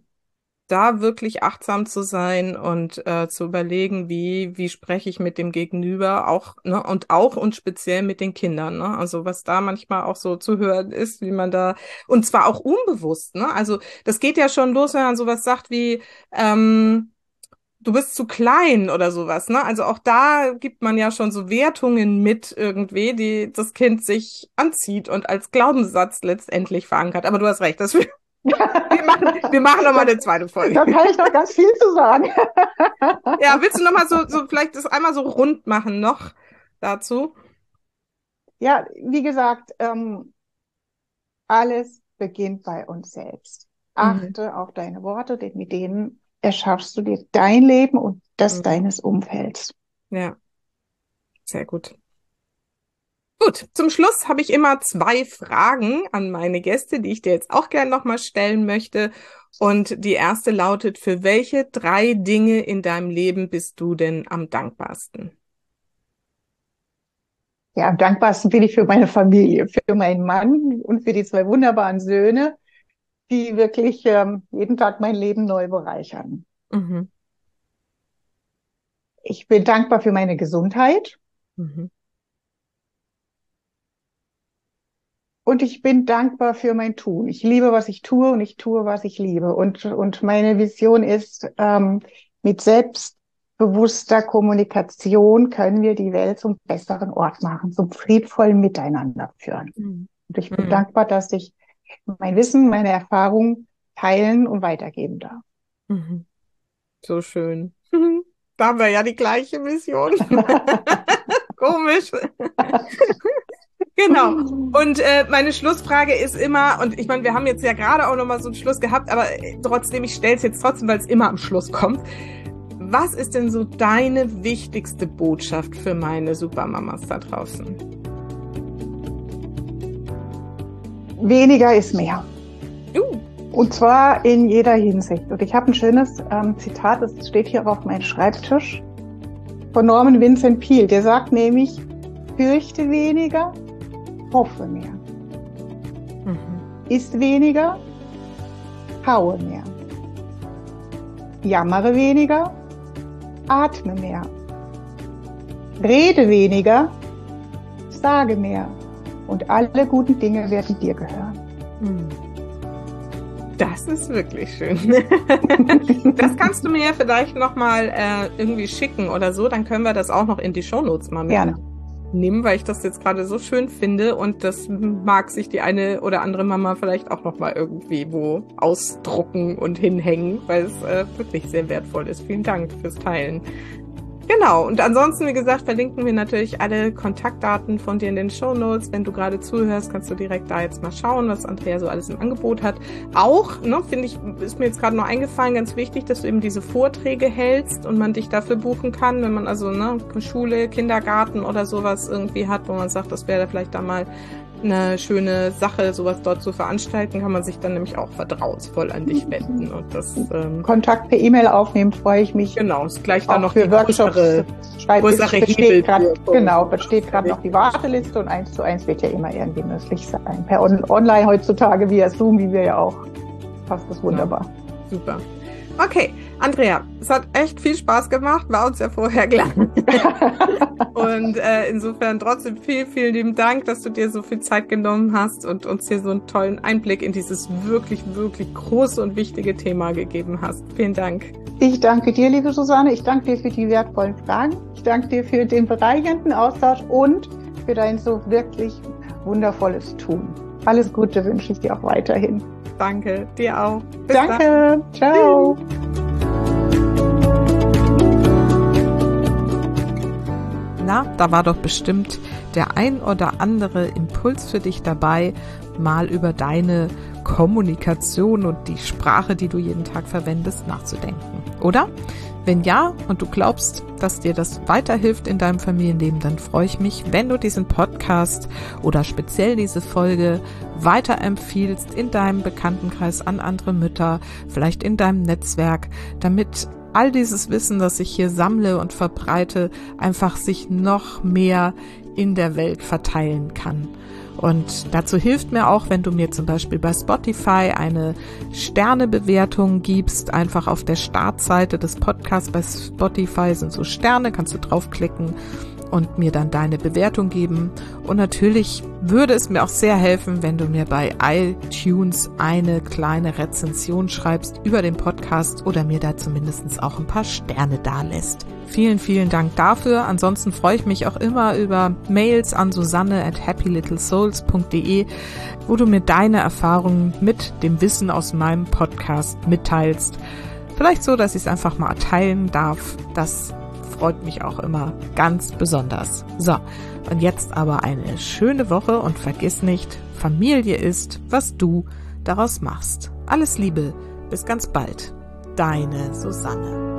Speaker 1: Da wirklich achtsam zu sein und äh, zu überlegen, wie, wie spreche ich mit dem Gegenüber auch, ne, und auch und speziell mit den Kindern, ne? Also was da manchmal auch so zu hören ist, wie man da, und zwar auch unbewusst, ne? Also das geht ja schon los, wenn man sowas sagt wie, ähm, du bist zu klein oder sowas, ne? Also auch da gibt man ja schon so Wertungen mit irgendwie, die das Kind sich anzieht und als Glaubenssatz letztendlich verankert. Aber du hast recht, das wir machen, wir machen noch mal
Speaker 2: Da,
Speaker 1: eine zweite Folge.
Speaker 2: da kann ich noch ganz viel zu sagen.
Speaker 1: Ja, willst du noch mal so, so vielleicht das einmal so rund machen noch dazu?
Speaker 2: Ja, wie gesagt, ähm, alles beginnt bei uns selbst.
Speaker 1: Mhm.
Speaker 2: Achte auf deine Worte, denn mit denen erschaffst du dir dein Leben und das
Speaker 1: Mhm.
Speaker 2: deines Umfelds.
Speaker 1: Ja, sehr gut. Gut, zum Schluss habe ich immer zwei Fragen an meine Gäste, die ich dir jetzt auch gerne noch mal stellen möchte. Und die erste lautet, für welche drei Dinge in deinem Leben bist du denn am dankbarsten?
Speaker 2: Ja, am dankbarsten bin ich für meine Familie, für meinen Mann und für die zwei wunderbaren Söhne, die wirklich ähm, jeden Tag mein Leben neu bereichern.
Speaker 1: Mhm.
Speaker 2: Ich bin dankbar für meine Gesundheit
Speaker 1: Mhm.
Speaker 2: und ich bin dankbar für mein Tun. Ich liebe, was ich tue und ich tue, was ich liebe. Und, und meine Vision ist, ähm, mit selbstbewusster Kommunikation können wir die Welt zum besseren Ort machen, zum friedvollen Miteinander führen.
Speaker 1: Mhm.
Speaker 2: Und ich bin
Speaker 1: Mhm.
Speaker 2: dankbar, dass ich mein Wissen, meine Erfahrung teilen und weitergeben darf.
Speaker 1: Mhm. So schön. Da haben wir ja die gleiche Mission. Komisch. Genau. Und äh, meine Schlussfrage ist immer, und ich meine, wir haben jetzt ja gerade auch nochmal so einen Schluss gehabt, aber äh, trotzdem, ich stelle es jetzt trotzdem, weil es immer am Schluss kommt. Was ist denn so deine wichtigste Botschaft für meine Supermamas da draußen?
Speaker 2: Weniger ist mehr.
Speaker 1: Uh.
Speaker 2: Und zwar in jeder Hinsicht. Und ich habe ein schönes ähm, Zitat, das steht hier auf meinem Schreibtisch, von Norman Vincent Peale. Der sagt nämlich, fürchte weniger, hoffe mehr.
Speaker 1: Mhm.
Speaker 2: Iss weniger, haue mehr. Jammere weniger, atme mehr. Rede weniger, sage mehr. Und alle guten Dinge werden dir gehören.
Speaker 1: Mhm. Das ist wirklich schön. Das kannst du mir ja vielleicht nochmal äh, irgendwie schicken oder so, dann können wir das auch noch in die Shownotes mal
Speaker 2: Gerne.
Speaker 1: mitnehmen, weil ich das jetzt gerade so schön finde und das mag sich die eine oder andere Mama vielleicht auch nochmal irgendwie wo ausdrucken und hinhängen, weil es äh, wirklich sehr wertvoll ist. Vielen Dank fürs Teilen. Genau, und ansonsten, wie gesagt, verlinken wir natürlich alle Kontaktdaten von dir in den Shownotes. Wenn du gerade zuhörst, kannst du direkt da jetzt mal schauen, was Andrea so alles im Angebot hat. Auch, ne, finde ich, ist mir jetzt gerade noch eingefallen, ganz wichtig, dass du eben diese Vorträge hältst und man dich dafür buchen kann, wenn man also ne, Schule, Kindergarten oder sowas irgendwie hat, wo man sagt, das wäre vielleicht da mal eine schöne Sache, sowas dort zu veranstalten, kann man sich dann nämlich auch vertrauensvoll an dich wenden. Und das ähm,
Speaker 2: Kontakt per E-Mail aufnehmen, freue ich mich.
Speaker 1: Genau, ist gleich dann noch
Speaker 2: für
Speaker 1: die
Speaker 2: Workshops.
Speaker 1: größere
Speaker 2: besteht grad,
Speaker 1: Hebel.
Speaker 2: Genau, besteht gerade noch die Warteliste und eins zu eins wird ja immer irgendwie möglich sein. Per on Online heutzutage via Zoom, wie wir ja auch, passt das wunderbar.
Speaker 1: Ja, super. Okay, Andrea, es hat echt viel Spaß gemacht, war uns ja vorher klar. Und äh, insofern trotzdem vielen, vielen lieben Dank, dass du dir so viel Zeit genommen hast und uns hier so einen tollen Einblick in dieses wirklich, wirklich große und wichtige Thema gegeben hast. Vielen Dank.
Speaker 2: Ich danke dir, liebe Susanne. Ich danke dir für die wertvollen Fragen. Ich danke dir für den bereichernden Austausch und für dein so wirklich wundervolles Tun. Alles Gute wünsche ich dir auch weiterhin.
Speaker 1: Danke, dir auch. Bis
Speaker 2: Danke,
Speaker 1: dann.
Speaker 2: Ciao.
Speaker 1: Na, da war doch bestimmt der ein oder andere Impuls für dich dabei, mal über deine Kommunikation und die Sprache, die du jeden Tag verwendest, nachzudenken, oder? Wenn ja und du glaubst, dass dir das weiterhilft in deinem Familienleben, dann freue ich mich, wenn du diesen Podcast oder speziell diese Folge weiterempfiehlst in deinem Bekanntenkreis an andere Mütter, vielleicht in deinem Netzwerk, damit all dieses Wissen, das ich hier sammle und verbreite, einfach sich noch mehr in der Welt verteilen kann. Und dazu hilft mir auch, wenn du mir zum Beispiel bei Spotify eine Sternebewertung gibst, einfach auf der Startseite des Podcasts bei Spotify sind so Sterne, kannst du draufklicken und mir dann deine Bewertung geben. Und natürlich würde es mir auch sehr helfen, wenn du mir bei iTunes eine kleine Rezension schreibst über den Podcast oder mir da zumindest auch ein paar Sterne dalässt. Vielen, vielen Dank dafür. Ansonsten freue ich mich auch immer über Mails an susanne at happy little souls punkt de, wo du mir deine Erfahrungen mit dem Wissen aus meinem Podcast mitteilst. Vielleicht so, dass ich es einfach mal teilen darf. Das freut mich auch immer ganz besonders. So, und jetzt aber eine schöne Woche und vergiss nicht, Familie ist, was du daraus machst. Alles Liebe, bis ganz bald. Deine Susanne.